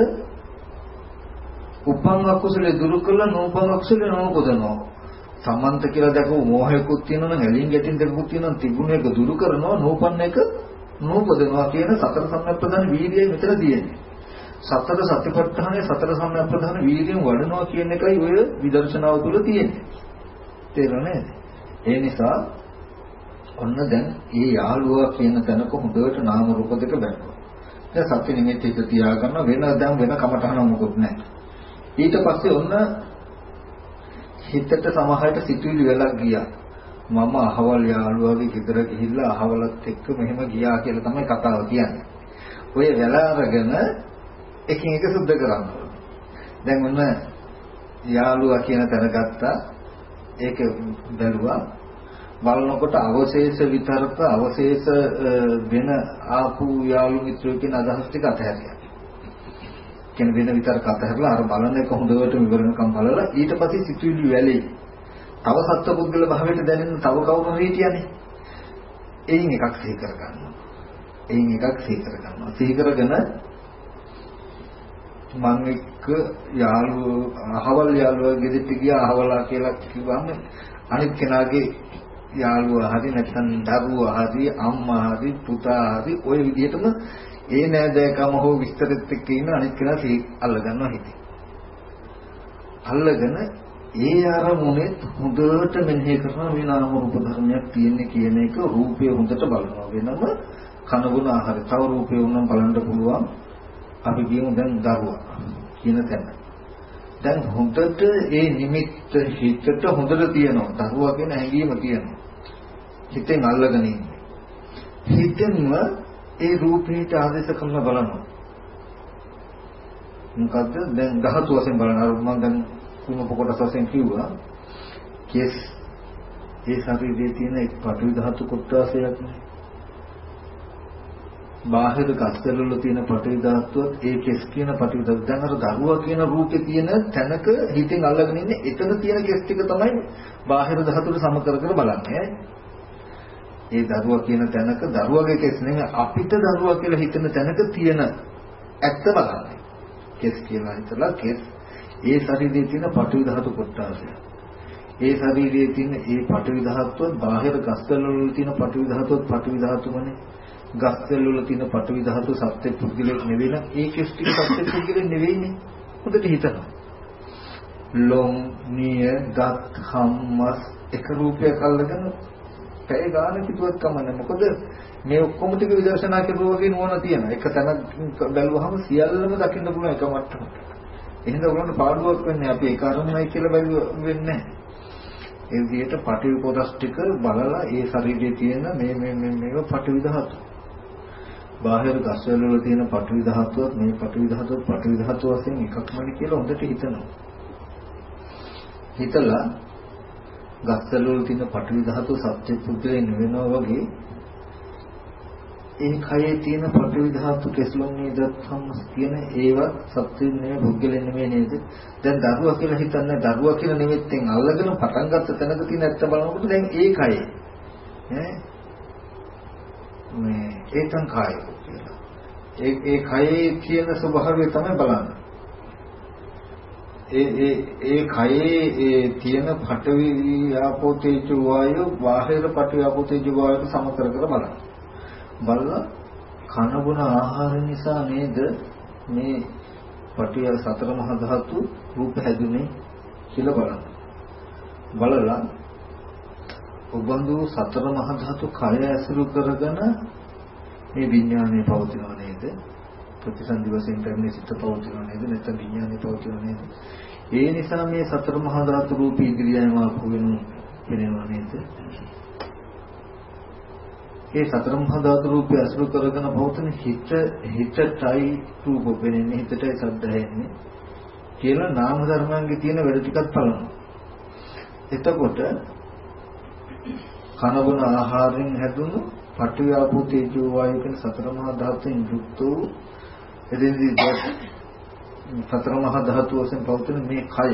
උපං අකුසලේ දුරු කළා නූපං අකුසලේ නෝපදනවා. සමන්ත කියලා දැකපු මෝහයකුත් තියෙනවා නම් ඇලින් ගැටින් දෙකකුත් තියෙනවා නම් තිබුණ එක දුරු කරනවා නෝපන්න එක නූපදනවා කියන සතර සම්‍යක්ප්‍රදාන වීර්යය මෙතන තියෙන්නේ. සතර සතිපට්ඨානයේ සතර සම්‍යක්ප්‍රදාන වීර්යයෙන් වඩනවා කියන එකයි ඔය විදර්ශනාව තුළ තියෙන්නේ. තේරුණා නේද? ඒ නිසා ඔන්න දැන් මේ යාළුවා කියන තැනක හොඳට නාම රූප දෙක බැලුවා. දැන් සත්‍ය නිමිති එක තියාගන්න වෙන දැන් වෙන කමටහන මොකුත් නැහැ. ඊට පස්සේ ඔන්න හිතට සමහරට සිතුවිලි වෙලක් ගියා. මම අහවල් යාළුවාගේ ගෙදර ගිහිල්ලා අහවලත් එක්ක මෙහෙම ගියා කියලා තමයි කතාව කියන්නේ. ඔය වෙල අරගෙන එකින් එක සුද්ධ කරනවා. දැන් ඔන්න යාළුවා කියන තැන ගත්තා. ඒක බැලුවා. බලනකොට අවශේෂ විතරක අවශේෂ වෙන ආපු යාළු මිත්‍රයෝ කියන අදහස් ටික අතහැරියා. කියන වෙන විතරක අතහැරලා අර බලන එක හොඳට විවරණකම් බලලා ඊට පස්සේ සිතුවිලි වැළේ. තව සත්පුද්ගල භාවයට දැනෙන තව කවුරු හරි හිටියනේ. එයින් එකක් සිහි කරගන්නවා. එයින් එකක් සිහි කරගන්නවා. සිහි කරගෙන මම එක්ක යාළුවෝ අහවල් යාළුවා ගෙදරට ගියා අහවලා කියලා කිව්වම අනිත් කෙනාගේ යාළුවා හරි නැත්නම් දරුවා හරි අම්මා හරි පුතා හරි ওই විදිහටම ඒ නෑදෑකම හෝ විස්තරෙත් එක්ක ඉන්න අනිත් කෙනා සිහි අල්ල ගන්නවා හිතේ. අල්ලගෙන ඒ ආරමුණේ හොඳට මෙනෙහි කරනවා මේ නාම රූප ධර්මයක් තියෙන්නේ කියන එක රූපය හොඳට බලනවා. වෙනම කනගුණ ආහාර තව රූපය වුණනම් බලන්න පුළුවන්. අපි කියමු දැන් දරුවා කියන තැන. දැන් හොඳට ඒ නිමිත්ත හිතට හොඳට තියෙනවා. දරුවා කියන හැඟීම තියෙනවා. හිතෙන් අල්ලගෙන ඉන්නේ. හිතෙන්ම ඒ රූපේට ආදේශ කරලා බලනවා. මොකද්ද? දැන් ධාතු වශයෙන් බලනවා. මම දැන් කුණප කොටස වශයෙන් කිව්වා. කෙස් ඒ ශරීරයේ තියෙන එක් පටවි ධාතු කොටසයක් නේ. බාහිර ගස්වල වල තියෙන පටවි ධාතුවත් ඒ කෙස් කියන පටවි ධාතුව. දැන් අර දරුවා කියන රූපේ තියෙන තැනක හිතෙන් අල්ලගෙන ඉන්නේ එතන තියෙන කෙස් ටික තමයි බාහිර ධාතුවට සම කර කර බලන්නේ. ඒ දරුවා කියන තැනක දරුවගේ කෙස් නෙමෙයි අපිට දරුවා කියලා හිතන තැනක තියෙන ඇත්ත බලන්නේ. කෙස් කියලා හිතලා කෙස් ඒ ශරීරයේ තියෙන පටවි ධාතු කොටාසය. ඒ ශරීරයේ තියෙන ඒ පටවි ධාතුව බාහිර ගස්වල වල තියෙන පටවි ධාතුවත් පටවි ධාතුමනේ. ගස්වල වල තියෙන පටවි ධාතුව සත්‍ය පුද්ගලෙක් නෙවෙයි නම් ඒ කෙස් ටික සත්‍ය පුද්ගලෙක් නෙවෙයිනේ. හොඳට හිතනවා. ලොම් නිය ගත් හම්මස් එක රූපයක් අල්ලගෙන පැය ගානක් හිතුවත් කමන්නේ. මොකද මේ ඔක්කොම ටික විදර්ශනා කරුවා වගේ නුවණ තියෙනවා. එක තැනක් බැලුවහම සියල්ලම දකින්න පුළුවන් එක මට්ටමකට. එහෙනම් ඔයගොල්ලන්ට පාඩුවක් වෙන්නේ අපි ඒ කාරණායි කියලා බැලුව වෙන්නේ නැහැ. ඒ විදිහට පටවි කොටස් ටික බලලා ඒ ශරීරයේ තියෙන මේ මේ මේ මේව පටවි ධාතු. බාහිර ගස්වල වල තියෙන පටවි ධාතුවත් මේ පටවි ධාතුවත් පටවි ධාතුව වශයෙන් එකක්මනේ කියලා හොඳට හිතනවා. හිතලා ගස්වල වල තියෙන පටවි ධාතුව සත්‍ය පුද්ගලයන් වෙනවා වගේ ඒ කයේ තියෙන පටවි ධාතු කෙස්ලොම් නේදත්ම් කියන ඒවත් සත්‍ය නෙමෙයි පුද්ගලයන් නෙමෙයි නේද? දැන් දරුවා කියලා හිතන්නේ දරුවා කියලා නෙමෙත්තෙන් අල්ලගෙන පටන් ගත්ත තැනක තියෙන ඇත්ත බලනකොට දැන් ඒ කයේ ඈ මේ ඒතං කාය කියලා. ඒ ඒ කයේ කියන ස්වභාවය තමයි බලන්නේ. ඒ ඒ ඒ කයේ ඒ තියෙන පඨවි ආපෝ තේජෝ වායෝ බාහිර පඨවි ආපෝ තේජෝ වායෝ සම කර කර බලන්න. බලලා කන බොන ආහාර නිසා නේද මේ පඨවි සතර මහා ධාතු රූප හැදුනේ කියලා බලන්න. බලලා ඔබඳු සතර මහා ධාතු කය ඇසුරු කරගෙන මේ විඥානය පවතිනව නේද? ප්‍රතිසන්දි වශයෙන් කරන්නේ සිත පවතිනව නේද? නැත්නම් විඥානය පවතිනව නේද? ඒ නිසා මේ සතර මහා ධාතු රූප ඉදිරියම ආපු වෙනව නේද? ඒ සතර මහා ධාතු රූපය ඇසුරු කරගෙන පවතින හිත හිතටයි රූප වෙන්නේ හිතටයි සද්ද ඇහෙන්නේ කියලා නාම ධර්මයන්ගේ තියෙන වැඩ ටිකක් බලනවා. එතකොට කන බොන ආහාරයෙන් හැදුණු පඨවි ආපෝ තේජෝ වායු කියන සතර මහා ධාතුන් යුක්ත වූ එදින්දී සතර මහා ධාතු වශයෙන් පවතින මේ කය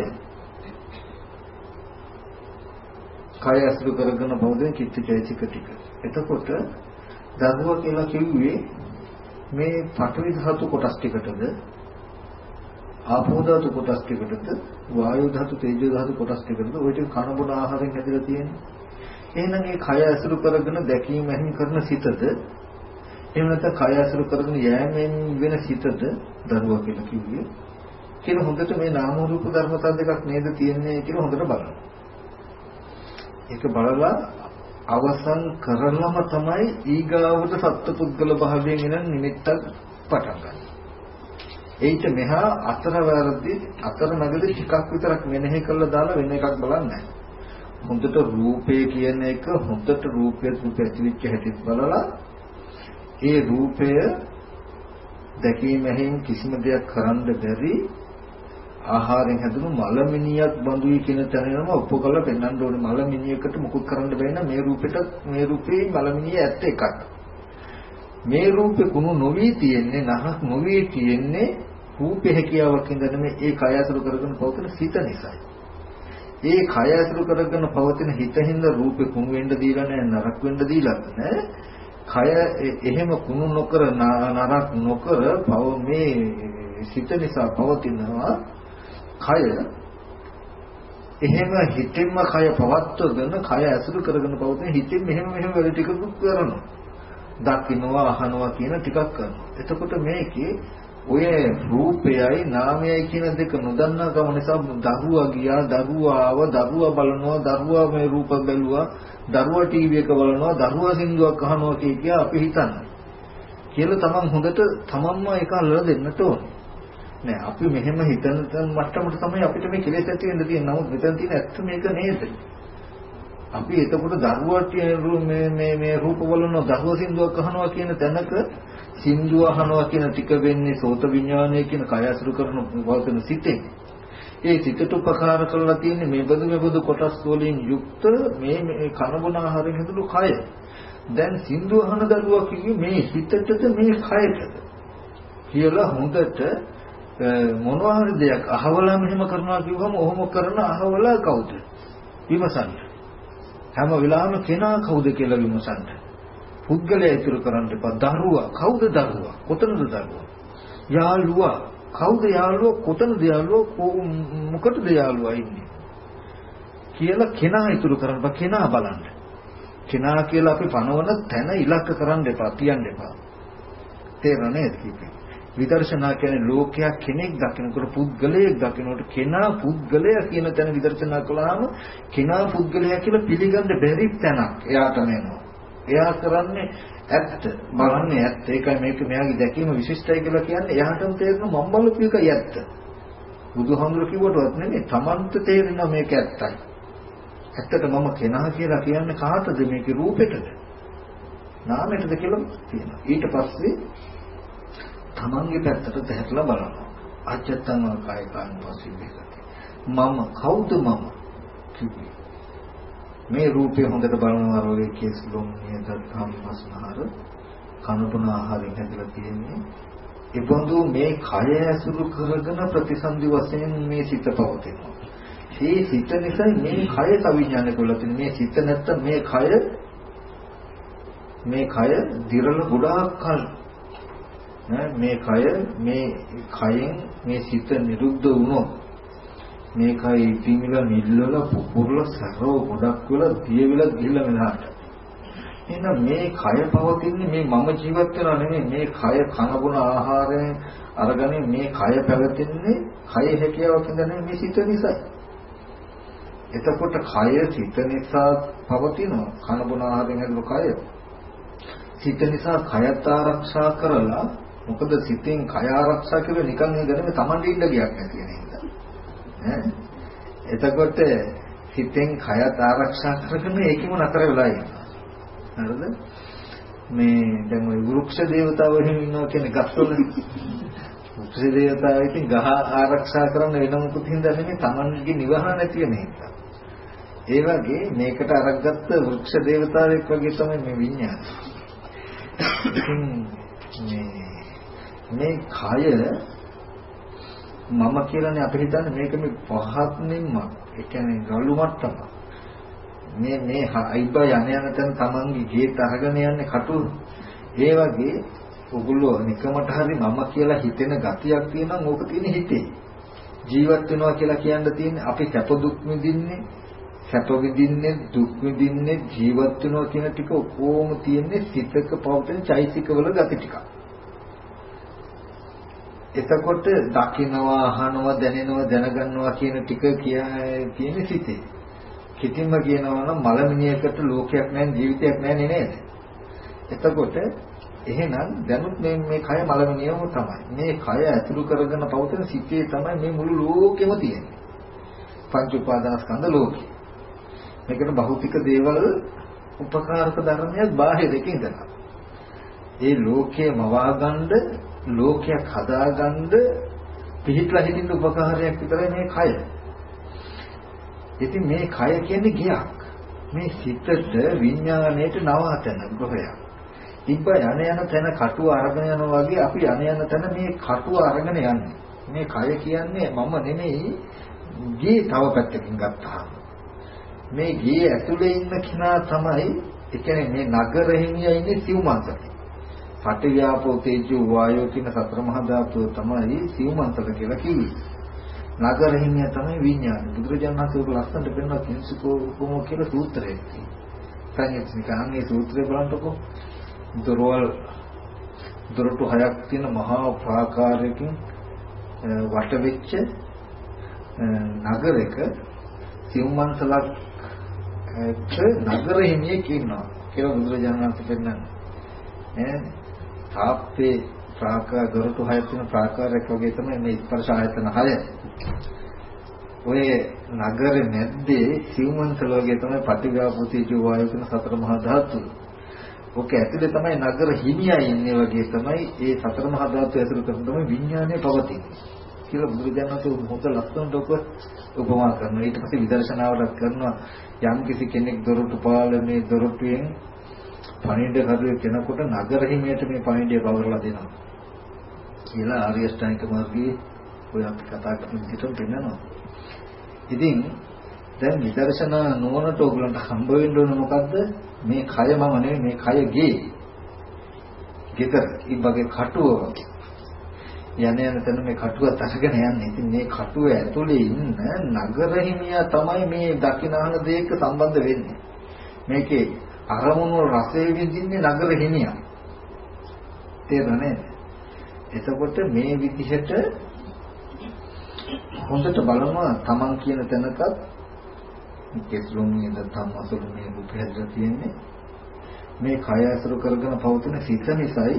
කය අසුර කරගෙන පවතින චිත්තචෛතසික ටික. එතකොට දරුවා කියලා කිව්වේ මේ පඨවි ධාතු කොටස් ටිකටද ආපෝ ධාතු කොටස් ටිකටද වායු ධාතු තේජෝ ධාතු කොටස් ටිකටද ඔය ටික කන බොන ආහාරයෙන් හැදලා තියෙන්නේ. එහෙනම් මේ කය අසුරු කරගෙන දැකීම ඇහිම් කරන සිතද එහෙම නැත්නම් කය අසුරු කරගෙන යෑමෙන් වෙන සිතද දරුවා කියලා කිව්වේ කියලා හොඳට මේ නාම රූප ධර්මතා දෙකක් නේද තියෙන්නේ කියලා හොඳට බලන්න. ඒක බලලා අවසන් කරලම තමයි ඊගාවට සත්පුද්ගල භාවයෙන් එන නිමිත්තක් පටන් ගන්න. ඒිට මෙහා අතර වැරදි අතර නැගදී ටිකක් විතරක් මෙනෙහි කරලා දාලා වෙන එකක් බලන්නේ නැහැ. හොඳට රූපය කියන එක හොඳට රූපය රූපය ඇතිවෙච්ච හැටි බලලා ඒ රූපය දැකීමෙන් කිසිම දෙයක් කරන්න බැරි ආහාරයෙන් හැදුණු මලමිනියක් බඳුයි කියන තැනම ඔප්පු කරලා පෙන්වන්න ඕනේ. මලමිනියකට මුකුත් කරන්න බැහැ නම් මේ රූපෙට මේ රූපේ මලමිනිය ඇත්ත එකක්. මේ රූපේ කුණු නොවි තියෙන්නේ නහක් නොවි තියෙන්නේ රූපේ හැකියාවක් ඉඳන් මේ ඒ කය අසුර කරගෙන පවතින සිත නිසායි. ඒ කය අසුර කරගෙන පවතින හිතින්ද රූපේ කුණු වෙන්න දීලා නැහැ නරක වෙන්න දීලා නැහැ. කය එහෙම කුණු නොකර නරක නොකර පව මේ සිත නිසා පවතිනවා. කය එහෙම හිතින්ම කය පවත්වගෙන කය අසුර කරගෙන පවතින හිතින් මෙහෙම මෙහෙම වැඩ ටිකක් කරනවා. දකින්නවා අහනවා කියන ටිකක් කරනවා. එතකොට මේකේ ඔය රූපයයි නාමයයි කියන දෙක නොදන්නා කම නිසා දරුවා ගියා දරුවා ආව දරුවා බලනවා දරුවා මේ රූප බැලුවා දරුවා ටීවී එක බලනවා දරුවා සින්දුවක් අහනවා කිය අපි හිතන්නේ කියලා තමන් හොඳට තමන්ම ඒක අල්ලලා දෙන්නට ඕනේ නෑ අපි මෙහෙම හිතන මට්ටමට තමයි අපිට මේ කෙලෙස් ඇති වෙන්න තියෙන්නේ. නමුත් මෙතන තියෙන ඇත්ත මේක නේද? අපි එතකොට දරුවාට මේ මේ මේ රූප බලනවා දරුවා සින්දුවක් අහනවා කියන තැනක සින්දුව අහනවා කියන ටික වෙන්නේ සෝත විඥානය කියන කය අසුරු කරන වචන සිතේ. ඒ සිතට උපකාර කරලා තියෙන්නේ මේ බඳු මේ බඳු කොටස් වලින් යුක්ත මේ මේ කන බොන ආහාරයෙන් හැදුණු කය. දැන් සින්දු අහන දරුවා කිව්වේ මේ සිතටද මේ කයටද කියලා හොඳට මොනවා හරි දෙයක් අහවලා මෙහෙම කරනවා කිව්වම ඔහොම කරන අහවලා කවුද විමසන්න. හැම වෙලාවෙම කෙනා කවුද කියලා විමසන්න. පුද්ගලයා ඉතුරු කරන්න එපා. දරුවා කවුද දරුවා? කොතනද දරුවා? යාළුවා කවුද යාළුවා? කොතනද යාළුවා? මොකටද යාළුවා ඉන්නේ? කියලා කෙනා ඉතුරු කරන්න එපා. කෙනා බලන්න. කෙනා කියලා අපි පනවන තැන ඉලක්ක කරන්න එපා. තියන්න එපා. තේරෙන්නේ නේද කිව්වේ? විදර්ශනා කියන්නේ ලෝකයක් කෙනෙක් දකිනකොට පුද්ගලයෙක් දකිනකොට කෙනා පුද්ගලයා කියන තැන විදර්ශනා කළාම කෙනා පුද්ගලයා කියලා පිළිගන්න බැරි තැනක් එයාට වෙනවා. එයා කරන්නේ ඇත්ත බලන්නේ ඇත්ත. ඒකයි මේක මෙයාගේ දැකීම විශිෂ්ටයි කියලා කියන්නේ. එයාටම තේරෙන මම බලපු එකයි ඇත්ත. බුදුහාමුදුරු කිව්වටවත් නෙමෙයි තමන්ට තේරෙනවා මේක ඇත්තයි. ඇත්තට මම කෙනා කියලා කියන්නේ කාටද? මේකේ රූපෙටද? නාමයටද කියලා තියෙනවා. ඊට පස්සේ තමන්ගේ පැත්තට දැහැටලා බලනවා. අජත්තං කාය කායන පස්සේ මම කවුද මම කිව්වේ? මේ රූපය හොඳට බලනවා වගේ කේස් ලොම් නියත සම්පස්නහර කනපුන ආහාරයෙන් හැදලා තියෙන්නේ. ඒබඳු මේ කය ඇසුරු කරගෙන ප්‍රතිසන්දි වශයෙන් මේ සිත පවතිනවා. මේ සිත නිසා මේ කය කවිඥාන කරලා තියෙන මේ සිත නැත්තම් මේ කය මේ කය දිරල ගොඩාක් කල් මේ කය මේ කයෙන් මේ සිත නිරුද්ධ වුණොත් මේ කය ඉතිමිලා නිල්ලලා පුපුරලා සරව ගොඩක් වෙලා දියවිලා ගිහිල්ලා මෙහාට. එහෙනම් මේ කය පවතින්නේ මේ මම ජීවත් වෙනා නෙමෙයි. මේ කය කන බොන ආහාරයෙන් අරගෙන මේ කය පැවතින්නේ කය හැකියාවක් ඉඳන් මේ සිත නිසා. එතකොට කය සිත නිසා පවතිනවා. කන බොන ආහාරයෙන් හැදෙන කය සිත නිසා කයත් ආරක්ෂා කරලා මොකද සිතෙන් කය ආරක්ෂා කරලා නිකන් නෙවෙයි තමන්ට ඉන්න ගියක් නැති වෙන හින්දා. එතකොට සිතෙන් කයත් ආරක්ෂා කරගෙන ඒකම නතර වෙලා ඉන්නවා. හරිද? මේ දැන් ওই වෘක්ෂ දේවතාවෝ එහෙම ඉන්නවා කියන්නේ ගස්වල. වෘක්ෂ දේවතාවෝ ඉතින් ගහ ආරක්ෂා කරන වෙන මොකුත් හින්දා නෙමෙයි තමන්ගේ නිවහන නැති වෙන හින්දා. ඒ වගේ මේකට අරගත්ත වෘක්ෂ දේවතාවෙක් වගේ තමයි මේ විඤ්ඤාණය. මේ මේ කය මම කියලානේ අපි හිතන්නේ මේක මේ පහත් නෙම්ම. ඒ කියන්නේ ගලු මට්ටම. මේ මේ අයිබ යන යන තැන තමන්ගේ ජීවිත අරගෙන යන්නේ කටුව. ඒ වගේ ඔගොල්ලෝ නිකමට හරි මම කියලා හිතෙන ගතියක් තියෙනවා. ඕක තියෙන හිතේ. ජීවත් වෙනවා කියලා කියන්න තියෙන්නේ අපි සැප දුක් විඳින්නේ, සැප විඳින්නේ, දුක් විඳින්නේ, ජීවත් වෙනවා කියන ටික ඔක්කොම තියෙන්නේ සිතක පවතින චෛසිකවල ගති ටික. එතකොට දකින්නවා, අහනවා, දැනෙනවා, දැනගන්නවා කියන ටික කියන්නේ සිතේ. කිතින්ම කියනවා නම් මලමිනියකට ලෝකයක් නැහැ, ජීවිතයක් නැහැ නේද? එතකොට එහෙනම් දැනුත් මේ මේ කය මලමිනියම තමයි. මේ කය ඇතුළු කරගෙන පවතින සිතේ තමයි මේ මුළු ලෝකෙම තියෙන්නේ. පංච උපාදානස්කන්ධ ලෝකෙ. මේකට භෞතික දේවල් උපකාරක ධර්මයක් බාහිර දෙකේ ඉඳලා. ඒ ලෝකයේ මවාගන්න ලෝකයක් හදාගන්න පිහිටලා හිටින්න උපකාරයක් විතරයි මේ කය. ඉතින් මේ කය කියන්නේ ගියක්. මේ සිතට විඥාණයට නවතන ගෘහයක්. ඉබ්බ යන යන තැන කටුව අරගෙන යනවා වගේ අපි යන යන තැන මේ කටුව අරගෙන යන්නේ. මේ කය කියන්නේ මම නෙමෙයි ගේ තව පැත්තකින් ගත්තාම. මේ ගේ ඇතුලේ ඉන්න කෙනා තමයි ඒ කියන්නේ මේ නගර හිමියා ඉන්නේ සිව්මන්සලේ. පටිව්‍යාපෝ තේජෝ වායෝ කියන සතර මහා ධාතුව තමයි සිව්මන්සල කියලා කිව්වේ. නගර හිමියා තමයි විඥානය. බුදුරජාණන් වහන්සේ ඔබ ලස්සනට පෙන්නන කිංසුකෝ උපමෝ කියලා සූත්‍රයක් තියෙනවා. සංයුත්නිකාන් මේ සූත්‍රය බලන්නකො. දොරවල් දොරටු හයක් තියෙන මහා ප්‍රාකාරයකින් වට වෙච්ච නගරයක සිව්මන්සලක් නගර හිමියෙක් ඉන්නවා කියලා බුදුරජාණන් වහන්සේ පෙන්නන්නේ. ඈ තාප්පේ ප්‍රාකාර දොරටු හයක් තියෙන ප්‍රාකාරයක් වගේ තමයි මේ ස්පර්ශ ආයතන හය. ඔය නගරෙ නැද්දේ සිව්මන්සල වගේ තමයි පටිඝාපෝතීජෝ වායෝ කියන සතර මහා ධාතු. ඔක ඇතුලේ තමයි නගර හිමියා ඉන්නේ වගේ තමයි ඒ සතර මහා ධාතු ඇතුළත තමයි විඥානය පවතින්නේ. කියලා බුදුරජාණන් වහන්සේ මොකද ලස්සනට ඔක උපමා කරනවා. ඊට පස්සේ විදර්ශනාවලත් කරනවා යම් කිසි කෙනෙක් දොරටු පාලනේ දොරටුවෙන් පණිවිඩ කරුවේ කෙනෙකුට නගර හිමියට මේ පණිවිඩය පවරලා දෙනවා කියලා ආර්ය අෂ්ටාංගික මාර්ගයේ ඔය අපි කතා කරන විදිහට පෙන්නනවා. ඉතින් දැන් විදර්ශනා නුවණට ඕගලන්ට හම්බ වෙන්න ඕන මොකද්ද? මේ කය මම නෙවෙයි, මේ කය ගේ. ගෙදර ඉබ්බගේ කටුව යන යන තැන මේ කටුවත් අරගෙන යන්නේ. ඉතින් මේ කටුව ඇතුලේ ඉන්න නගර හිමියා තමයි මේ දකිනාන දෙයක සම්බන්ධ වෙන්නේ. මේකේ අරමුණු රසය විඳින්නේ නගර හිමියා. තේරුණා නේද? එතකොට මේ විදිහට හොඳට බලමු තමන් කියන තැනකත් කෙස්ලොම්නියද තමසලු මේ රූපය හැදලා තියෙන්නේ මේ කය අසුරු කරගෙන පවතින සිත නිසායි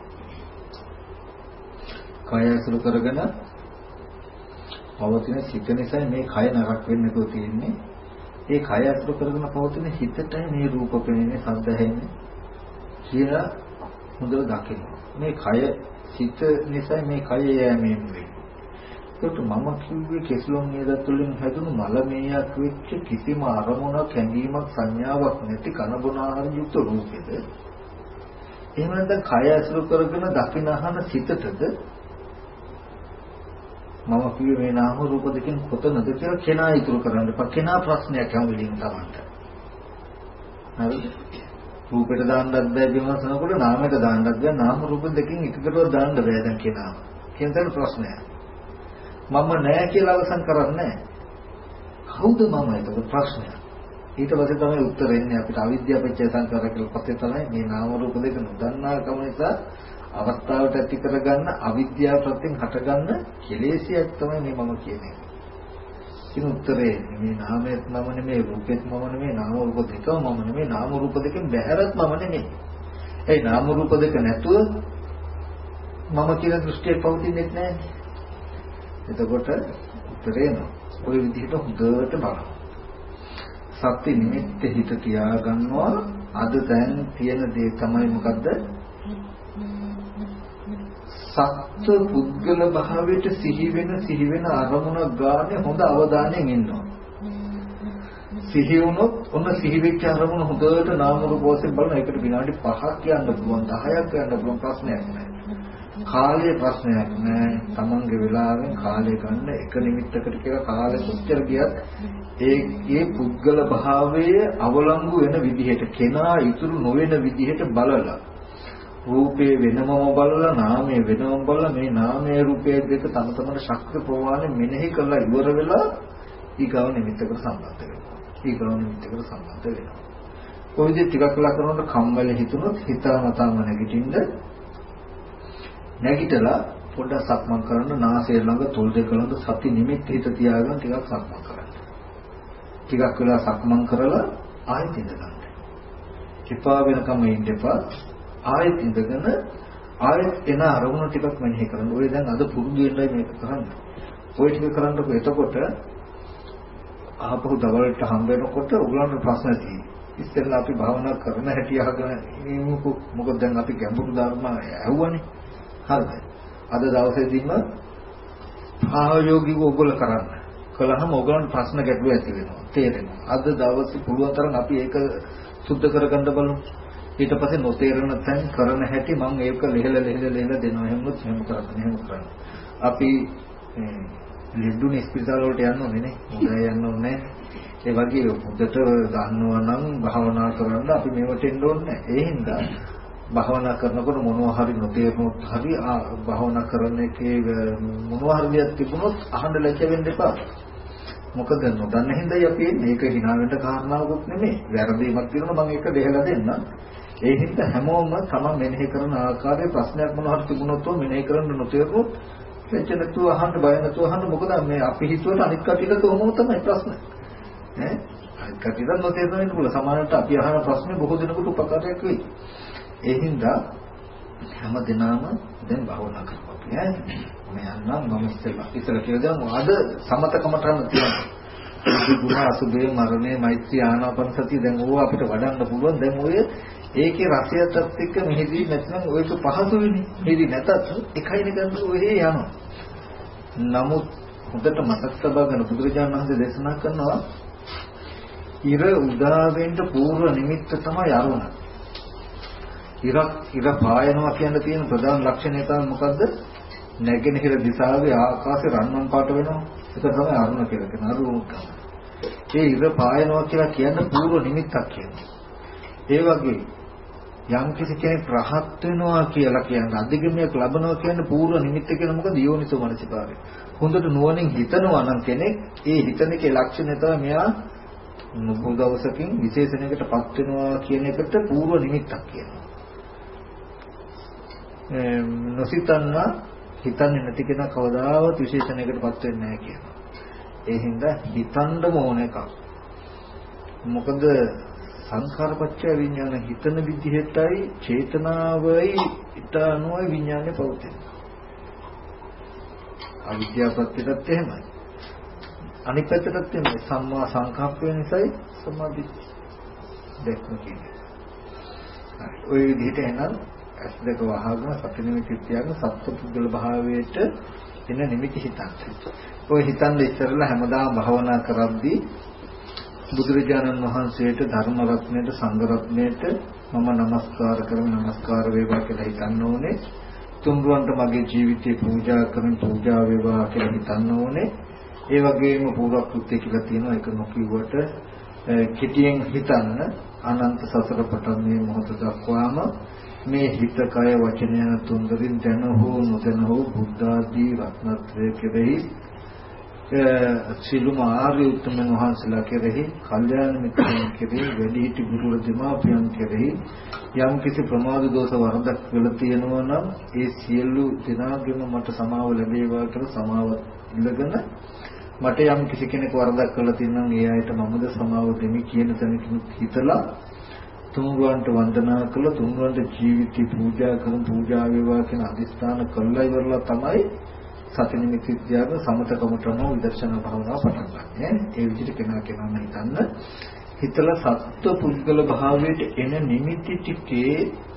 කය අසුරු කරගෙන පවතින සිත නිසායි මේ කය නරක වෙන්නේ කො තියෙන්නේ ඒ කය අසුරු කරගෙන පවතින හිතටයි මේ රූප පෙනෙන්නේ ශබ්ද ඇහෙන්නේ කියලා හොඳට දකින්න මේ කය සිත නිසායි මේ කය යෑමෙන් වෙන්නේ ඒකට මම කිව්වේ කෙස්ලොම් නේද තුලින් හැදුණු මලමේයක් වෙච්ච කිසිම අරමුණක් හැඟීමක් සංඥාවක් නැති කන බොන ආහාර යුක්ත රූපෙද එහෙම නැත්නම් කය අසුරු කරගෙන දකිනහන සිතටද මම කිව්වේ මේ නාම රූප දෙකෙන් කොතනද කියලා කෙනා ඉතුරු කරන්න එපා කෙනා ප්‍රශ්නයක් හැමෝලින් තමන්ට හරිද රූපෙට දාන්නත් බෑ විමසනකොට නාමයට දාන්නත් බෑ නාම රූප දෙකෙන් එකකටවත් දාන්න බෑ දැන් කෙනා කියන තැන ප්‍රශ්නයක් මම නෑ කියලා අවසන් කරන්නේ කවුද මම ඒක ප්‍රශ්නය ඊට පස්සේ තමයි උත්තර එන්නේ අපිට අවිද්‍යාව පත්‍ය සංකාර කියලා පස්සේ තමයි මේ නාම රූප දෙක නොදන්නා කම නිසා අවස්ථාවට ඇති කරගන්න අවිද්‍යාව ප්‍රත්‍යයෙන් හටගන්න කෙලෙසියක් තමයි මේ මම කියන්නේ. ඉතින් උත්තරේ මේ නාමයත් මම නෙමෙයි රූපෙත් මම නෙමෙයි නාම රූප දෙකම මම නෙමෙයි නාම රූප දෙකෙන් බැහැරත් මම නෙමෙයි. ඒ නාම රූප දෙක නැතුව මම කියලා දෘෂ්ටියක් පවතින්නේ නැහැ. එතකොට උත්තරේන ඔය විදිහට හොඳට බලන්න. සත්‍ය නිමිත්ත හිත තියාගන්නවා අද දැන් තියෙන දේ තමයි මොකද්ද? සත්‍ය පුද්ගල භාවයට සිහි වෙන සිහි වෙන අරමුණ ගානේ හොඳ අවධානයෙන් ඉන්නවා. සිහි වුණොත් ඔන්න සිහි වෙච්ච අරමුණ හොඳට නාම රූප වශයෙන් බලන එකට විනාඩි පහක් යන්න පුළුවන් දහයක් යන්න පුළුවන් ප්‍රශ්නයක් නෑ. කාලයේ ප්‍රශ්නයක් නෑ. තමන්ගේ වෙලාවෙන් කාලය ගන්න එක නිමිත්තකට කියලා කාලෙ කොච්චර ගියත් ඒකේ පුද්ගල භාවයේ අවලංගු වෙන විදිහට කෙනා ඉතුරු නොවන විදිහට බලලා රූපේ වෙනමම බලලා නාමයේ වෙනමම බලලා මේ නාමයේ රූපයේ දෙක තම තමන්ට ශක්ති ප්‍රවාහණය මෙනෙහි කරලා ඉවර වෙලා ඊගව නිමිත්තකට සම්බන්ධ වෙනවා. ඊගව නිමිත්තකට සම්බන්ධ වෙනවා. කොහොමද ටිකක් කළා කරනකොට කම්මැලි හිතුනොත් හිතාමතාම නැගිටින්න නැගිටලා පොඩ්ඩක් සක්මන් කරන්න නාසය ළඟ තොල් දෙක ළඟ සති නිමිත්ත හිත තියාගෙන ටිකක් සක්මන් කරන්න. ටිකක් වෙලා සක්මන් කරලා ආයෙත් ඉඳගන්න. එපා වෙනකම් ඉන්න එපා. ආයෙත් ඉඳගෙන ආයෙත් එන අරමුණ ටිකක් මෙනෙහි කරන්න. ඔය දැන් අද පුරුදු වෙන්නයි මේක කරන්නේ. ඔය ටික කරන්නකො එතකොට ආපහු දවල්ට හම්බ වෙනකොට උගලන්ට ප්‍රශ්න තියෙනවා. ඉස්සෙල්ලා අපි භාවනා කරන හැටි අහගෙන ඉමුකෝ. මොකද දැන් අපි ගැඹුරු ධර්ම ඇහුවනේ. හරිද? අද දවසේදීම ආයෝගික ඕගොල්ලෝ කරන්න. කළාම ඕගොල්ලන්ට ප්‍රශ්න ගැටලු ඇති වෙනවා. තේරෙනවා. අද දවසේ පුළුවන් තරම් අපි ඒක සුද්ධ කරගන්න බලමු. ඊට පස්සේ නොතේරෙන තැන් කරන හැටි මම ඒක ලෙහෙල ලෙහෙල ලෙහෙල දෙනවා. එහෙමත් එහෙම කරන්නේ එහෙම කරන්නේ. අපි ලෙඩුනේ ස්පිරිතාල වලට යන්න ඕනේ නේ. මුදා යන්න ඕනේ. ඒ වගේ හොඳට දන්නවා නම් භාවනා කරන්න අපි මේවට එන්න ඕනේ. ඒ හින්දා භාවනා කරනකොට මොනවා හරි නොතේරුනොත් හරි භාවනා කරන එකේ මොනවා හරි දෙයක් තිබුණොත් අහන්න ලැජ්ජ වෙන්න එපා. මොකද නොදන්න හින්දායි අපි මේක හිනාවට කාරණාවක් නෙමෙයි. වැරදීමක් තියෙනවා මම ඒක දෙහලා දෙන්න. ඒ හින්දා හැමෝම තමන් මෙනෙහි කරන ආකාරයේ ප්‍රශ්නයක් මොනවා හරි තිබුණොත් මෙනෙහි කරන්න නොතේරුනොත් ලැජ්ජ නැතුව අහන්න බය නැතුව අහන්න. මොකද මේ අපි හිතුවට අනිත් කටියට උනෝ තමයි ප්‍රශ්න. ඈ අනිත් කටියට නොතේරෙන වෙන්න පුළුවන්. සමහරවිට අපි අහන ප්‍රශ්නේ බොහෝ දෙනෙකුට උපකාරයක් වෙයි. ඒ හින්දා හැම දිනම දැන් භාවනා කරනවා කියන්නේ මම යන්නම් මම ඉස්සෙල්ලා ඉස්සෙල්ලා කියලා දැන් අද සමතකමටම තියෙනවා. දුක අසුබේ මරණය මෛත්‍රී ආනාපාන සතිය දැන් ඕවා අපිට වඩන්න පුළුවන්. දැන් ඔය ඒකේ රසයත් එක්ක මෙහිදී නැත්නම් ඔයක පහසු වෙන්නේ. මෙහිදී නැතත් එකයි නේද ඔය යනවා. නමුත් හොඳට මතක තබාගෙන බුදුරජාණන් වහන්සේ දේශනා කරනවා ඉර උදා වෙන්න පූර්ව නිමිත්ත තමයි අරුණ. ඉර ඉර පායනවා කියන තියෙන ප්‍රධාන ලක්ෂණය තමයි මොකද්ද? නැගෙනහිර දිශාවේ ආකාශය රන්වන් පාට වෙනවා. ඒක තමයි අරුණ කියලා කියන අරුණක. ඒ ඉර පායනවා කියලා කියන්නේ පූර්ව නිමිත්තක් කියන්නේ. ඒ වගේ යම් කිසි කෙනෙක් රහත් වෙනවා කියලා කියන්නේ අධිගමයක් ලබනවා කියන්නේ පූර්ව නිමිත්ත කියන මොකද යෝනිසෝ මනසිකාරය. හොඳට නුවණින් හිතනවා නම් කෙනෙක් ඒ හිතන එකේ ලක්ෂණය තමයි මෙයා නුඹ දවසකින් විශේෂණයකටපත් වෙනවා කියන එකට පූර්ව නිමිත්තක් කියනවා. නොසිතන්න හිතන්නේ නැති කෙනා කවදාවත් විශේෂණයකටපත් වෙන්නේ නැහැ කියනවා. ඒ හින්දා හිතන්නම ඕන එකක්. මොකද සංඛාරපච්චය විඥාන හිතන විදිහටයි චේතනාවයි ඊට අනුවයි විඥානේ පවතින්නේ. අවිද්‍යාවපත්‍යයත් එහෙමයි. අනිත් පැත්තටත් එහෙමයි. සම්මා සංකප්පය නිසායි සමාධි දැක්ම කියන්නේ. හරි. ওই විදිහට එනනම් ඇස් දෙක වහගෙන සති නිමිති තියාගෙන සත්පුද්ගල භාවයට එන නිමිති හිතන්න. ඔය හිතන්න ඉස්සරලා හැමදාම භාවනා කරද්දී බුදුරජාණන් වහන්සේට ධර්ම රත්නයට සංඝ රත්නයට මම নমස්කාර කරමි নমස්කාර වේවා කියලා හිතන්න ඕනේ. තුන්රුවන්ට මගේ ජීවිතේ පූජා කරමින් පූජා වේවා කියලා හිතන්න ඕනේ. ඒ වගේම පූර්වකෘත්‍ය කියලා තියෙනවා. ඒක නොකියුවට කෙටියෙන් හිතන්න අනන්ත සසර පටන් මේ මොහොත දක්වාම මේ හිත කය වචනය තුන්දරින් දැන හෝ නොදැන හෝ බුද්ධ ආදී රත්නත්‍රය කෙරෙහි සිළුම ආර්ය උත්තමයන් වහන්සේලා කෙරෙහි, කල්යාණ මිත්‍රයන් කෙරෙහි, වැඩිහිටි ගුරු දෙමාපියන් කෙරෙහි යම් කිසි ප්‍රමාද දෝෂ වරදක් වෙලා තියෙනවා නම් ඒ සියලු දෙනාගේම මට සමාව ලැබේවා කියලා සමාව ඉල්ලගෙන මට යම් කිසි කෙනෙක් වරදක් කළා තියෙනවා නම් ඒ අයට මමද සමාව දෙමි කියන තැනකින් හිතලා තුන්වන්ට වන්දනා කළ තුන්වන්ට ජීවිතය පූජා කරන පූජා වේවා කියන අදිස්ථාන කළා ඉවරලා තමයි සති නිමිති ධ්‍යාන සමතකමටම විදර්ශනා භාවනාව පටන් ගන්න. ඒ විදිහට කෙනා කෙනාම හිතන්න හිතලා සත්ව පුද්ගල භාවයට එන නිමිති ටිකේ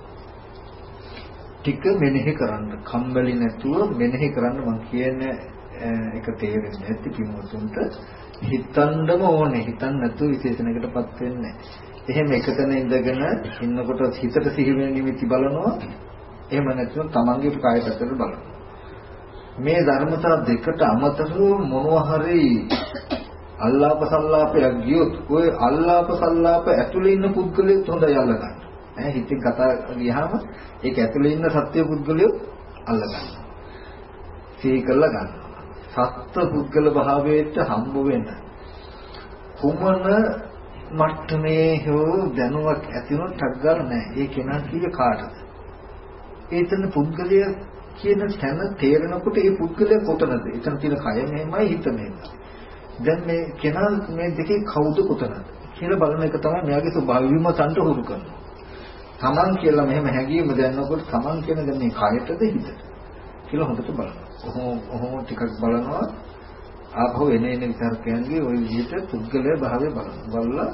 ටික මෙනෙහි කරන්න. කම්බලි නැතුව මෙනෙහි කරන්න මම කියන එක තේරෙන්නේ නැති කිමුතුන්ට හිතන්නම ඕනේ. හිතන්න නැතුව විශේෂණයකටපත් වෙන්නේ නැහැ. එහෙම එකතන ඉඳගෙන ඉන්නකොට හිතට සිහි වෙන නිමිති බලනවා. එහෙම නැත්නම් තමන්ගේ කායයට අතර බලනවා. මේ ධර්මතා දෙකට අමතරව මොනවා හරි අල්ලාප සල්ලාපයක් ගියොත් ඔය අල්ලාප සල්ලාප ඇතුලේ ඉන්න පුද්ගලයෙක් හොඳයි අල්ලගන්න. ඈ හිතින් කතා ගියාම ඒක ඇතුලේ ඉන්න සත්‍ය පුද්ගලයෙක් අල්ලගන්න. සිහි කරලා ගන්න. සත්‍ය පුද්ගල භාවයට හම්බ වෙන කුමන මට්ටමේ හෝ දැනුවක් ඇතිවෙන්නට ටග්ගල නැහැ. ඒ කෙනා කියේ කාටද? ඒතන පුද්ගලයා කියන තැන තේරෙනකොට ඒ පුද්ගලයා කොතනද? එතන තියෙන කය මෙහෙමයි හිත මෙහෙමයි. දැන් මේ කෙනා මේ දෙකේ කවුද කොතනද කියලා බලන එක තමයි මෙයාගේ ස්වභාවය විමසන්න හුරු කරනවා. තමන් කියලා මෙහෙම හැඟීම දැනනකොට තමන් කියන දැන් මේ කයටද හිතද කියලා හොඳට බලනවා. ඔහොම ඔහොම ටිකක් බලනවා. ආපහු එන එන විතරකයන්ගේ ওই විදිහට පුද්ගලයා භාවය බලනවා. බලලා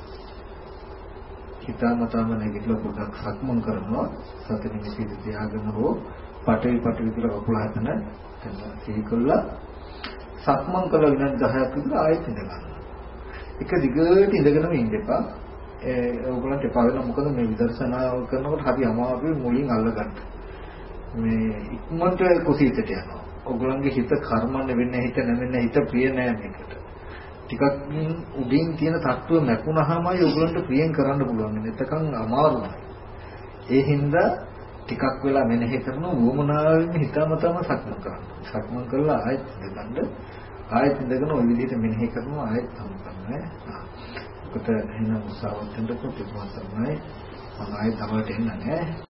හිතාමතාම නැගිටලා පොඩ්ඩක් සක්මන් කරනවා. සති නිමිති තියාගෙන හෝ පටවි පටවි කියලා වකුල හදන සීකල්ලා සක්මන් කළ විනාඩි දහයක් විතර ආයෙත් ඉඳ ගන්න. එක දිගට ඉඳගෙනම ඉන්න එපා. ඒ ඕගොල්ලන්ට එපා වෙනවා. මොකද මේ විදර්ශනාව කරනකොට හරි අමාරුයි මුලින් අල්ලගන්න. මේ ඉක්මනට කුසීතට යනවා. ඕගොල්ලන්ගේ හිත කර්මන්නේ වෙන්නේ හිත නැමෙන්නේ හිත ප්‍රිය නෑ මේකට. ටිකක් උඩින් තියෙන තත්ත්ව නැකුණාමයි ඕගොල්ලන්ට ප්‍රියෙන් කරන්න පුළුවන්. නැත්නම් අමාරුයි. ඒ හින්දා ටිකක් වෙලා මෙනෙහි කරන වුමනාවෙන් හිතාමතාම සක්මන් කරනවා. සක්මන් කරලා ආයෙත් ඉඳගන්න. ආයෙත් ඉඳගෙන ওই විදිහට මෙනෙහි කරනවා ආයෙත් සම්පන්නයි. ඒකට එහෙනම් උත්සාහවත් වෙන්න කොට ඉක්මනට තමයි මම ආයෙත් තමයි එන්නේ.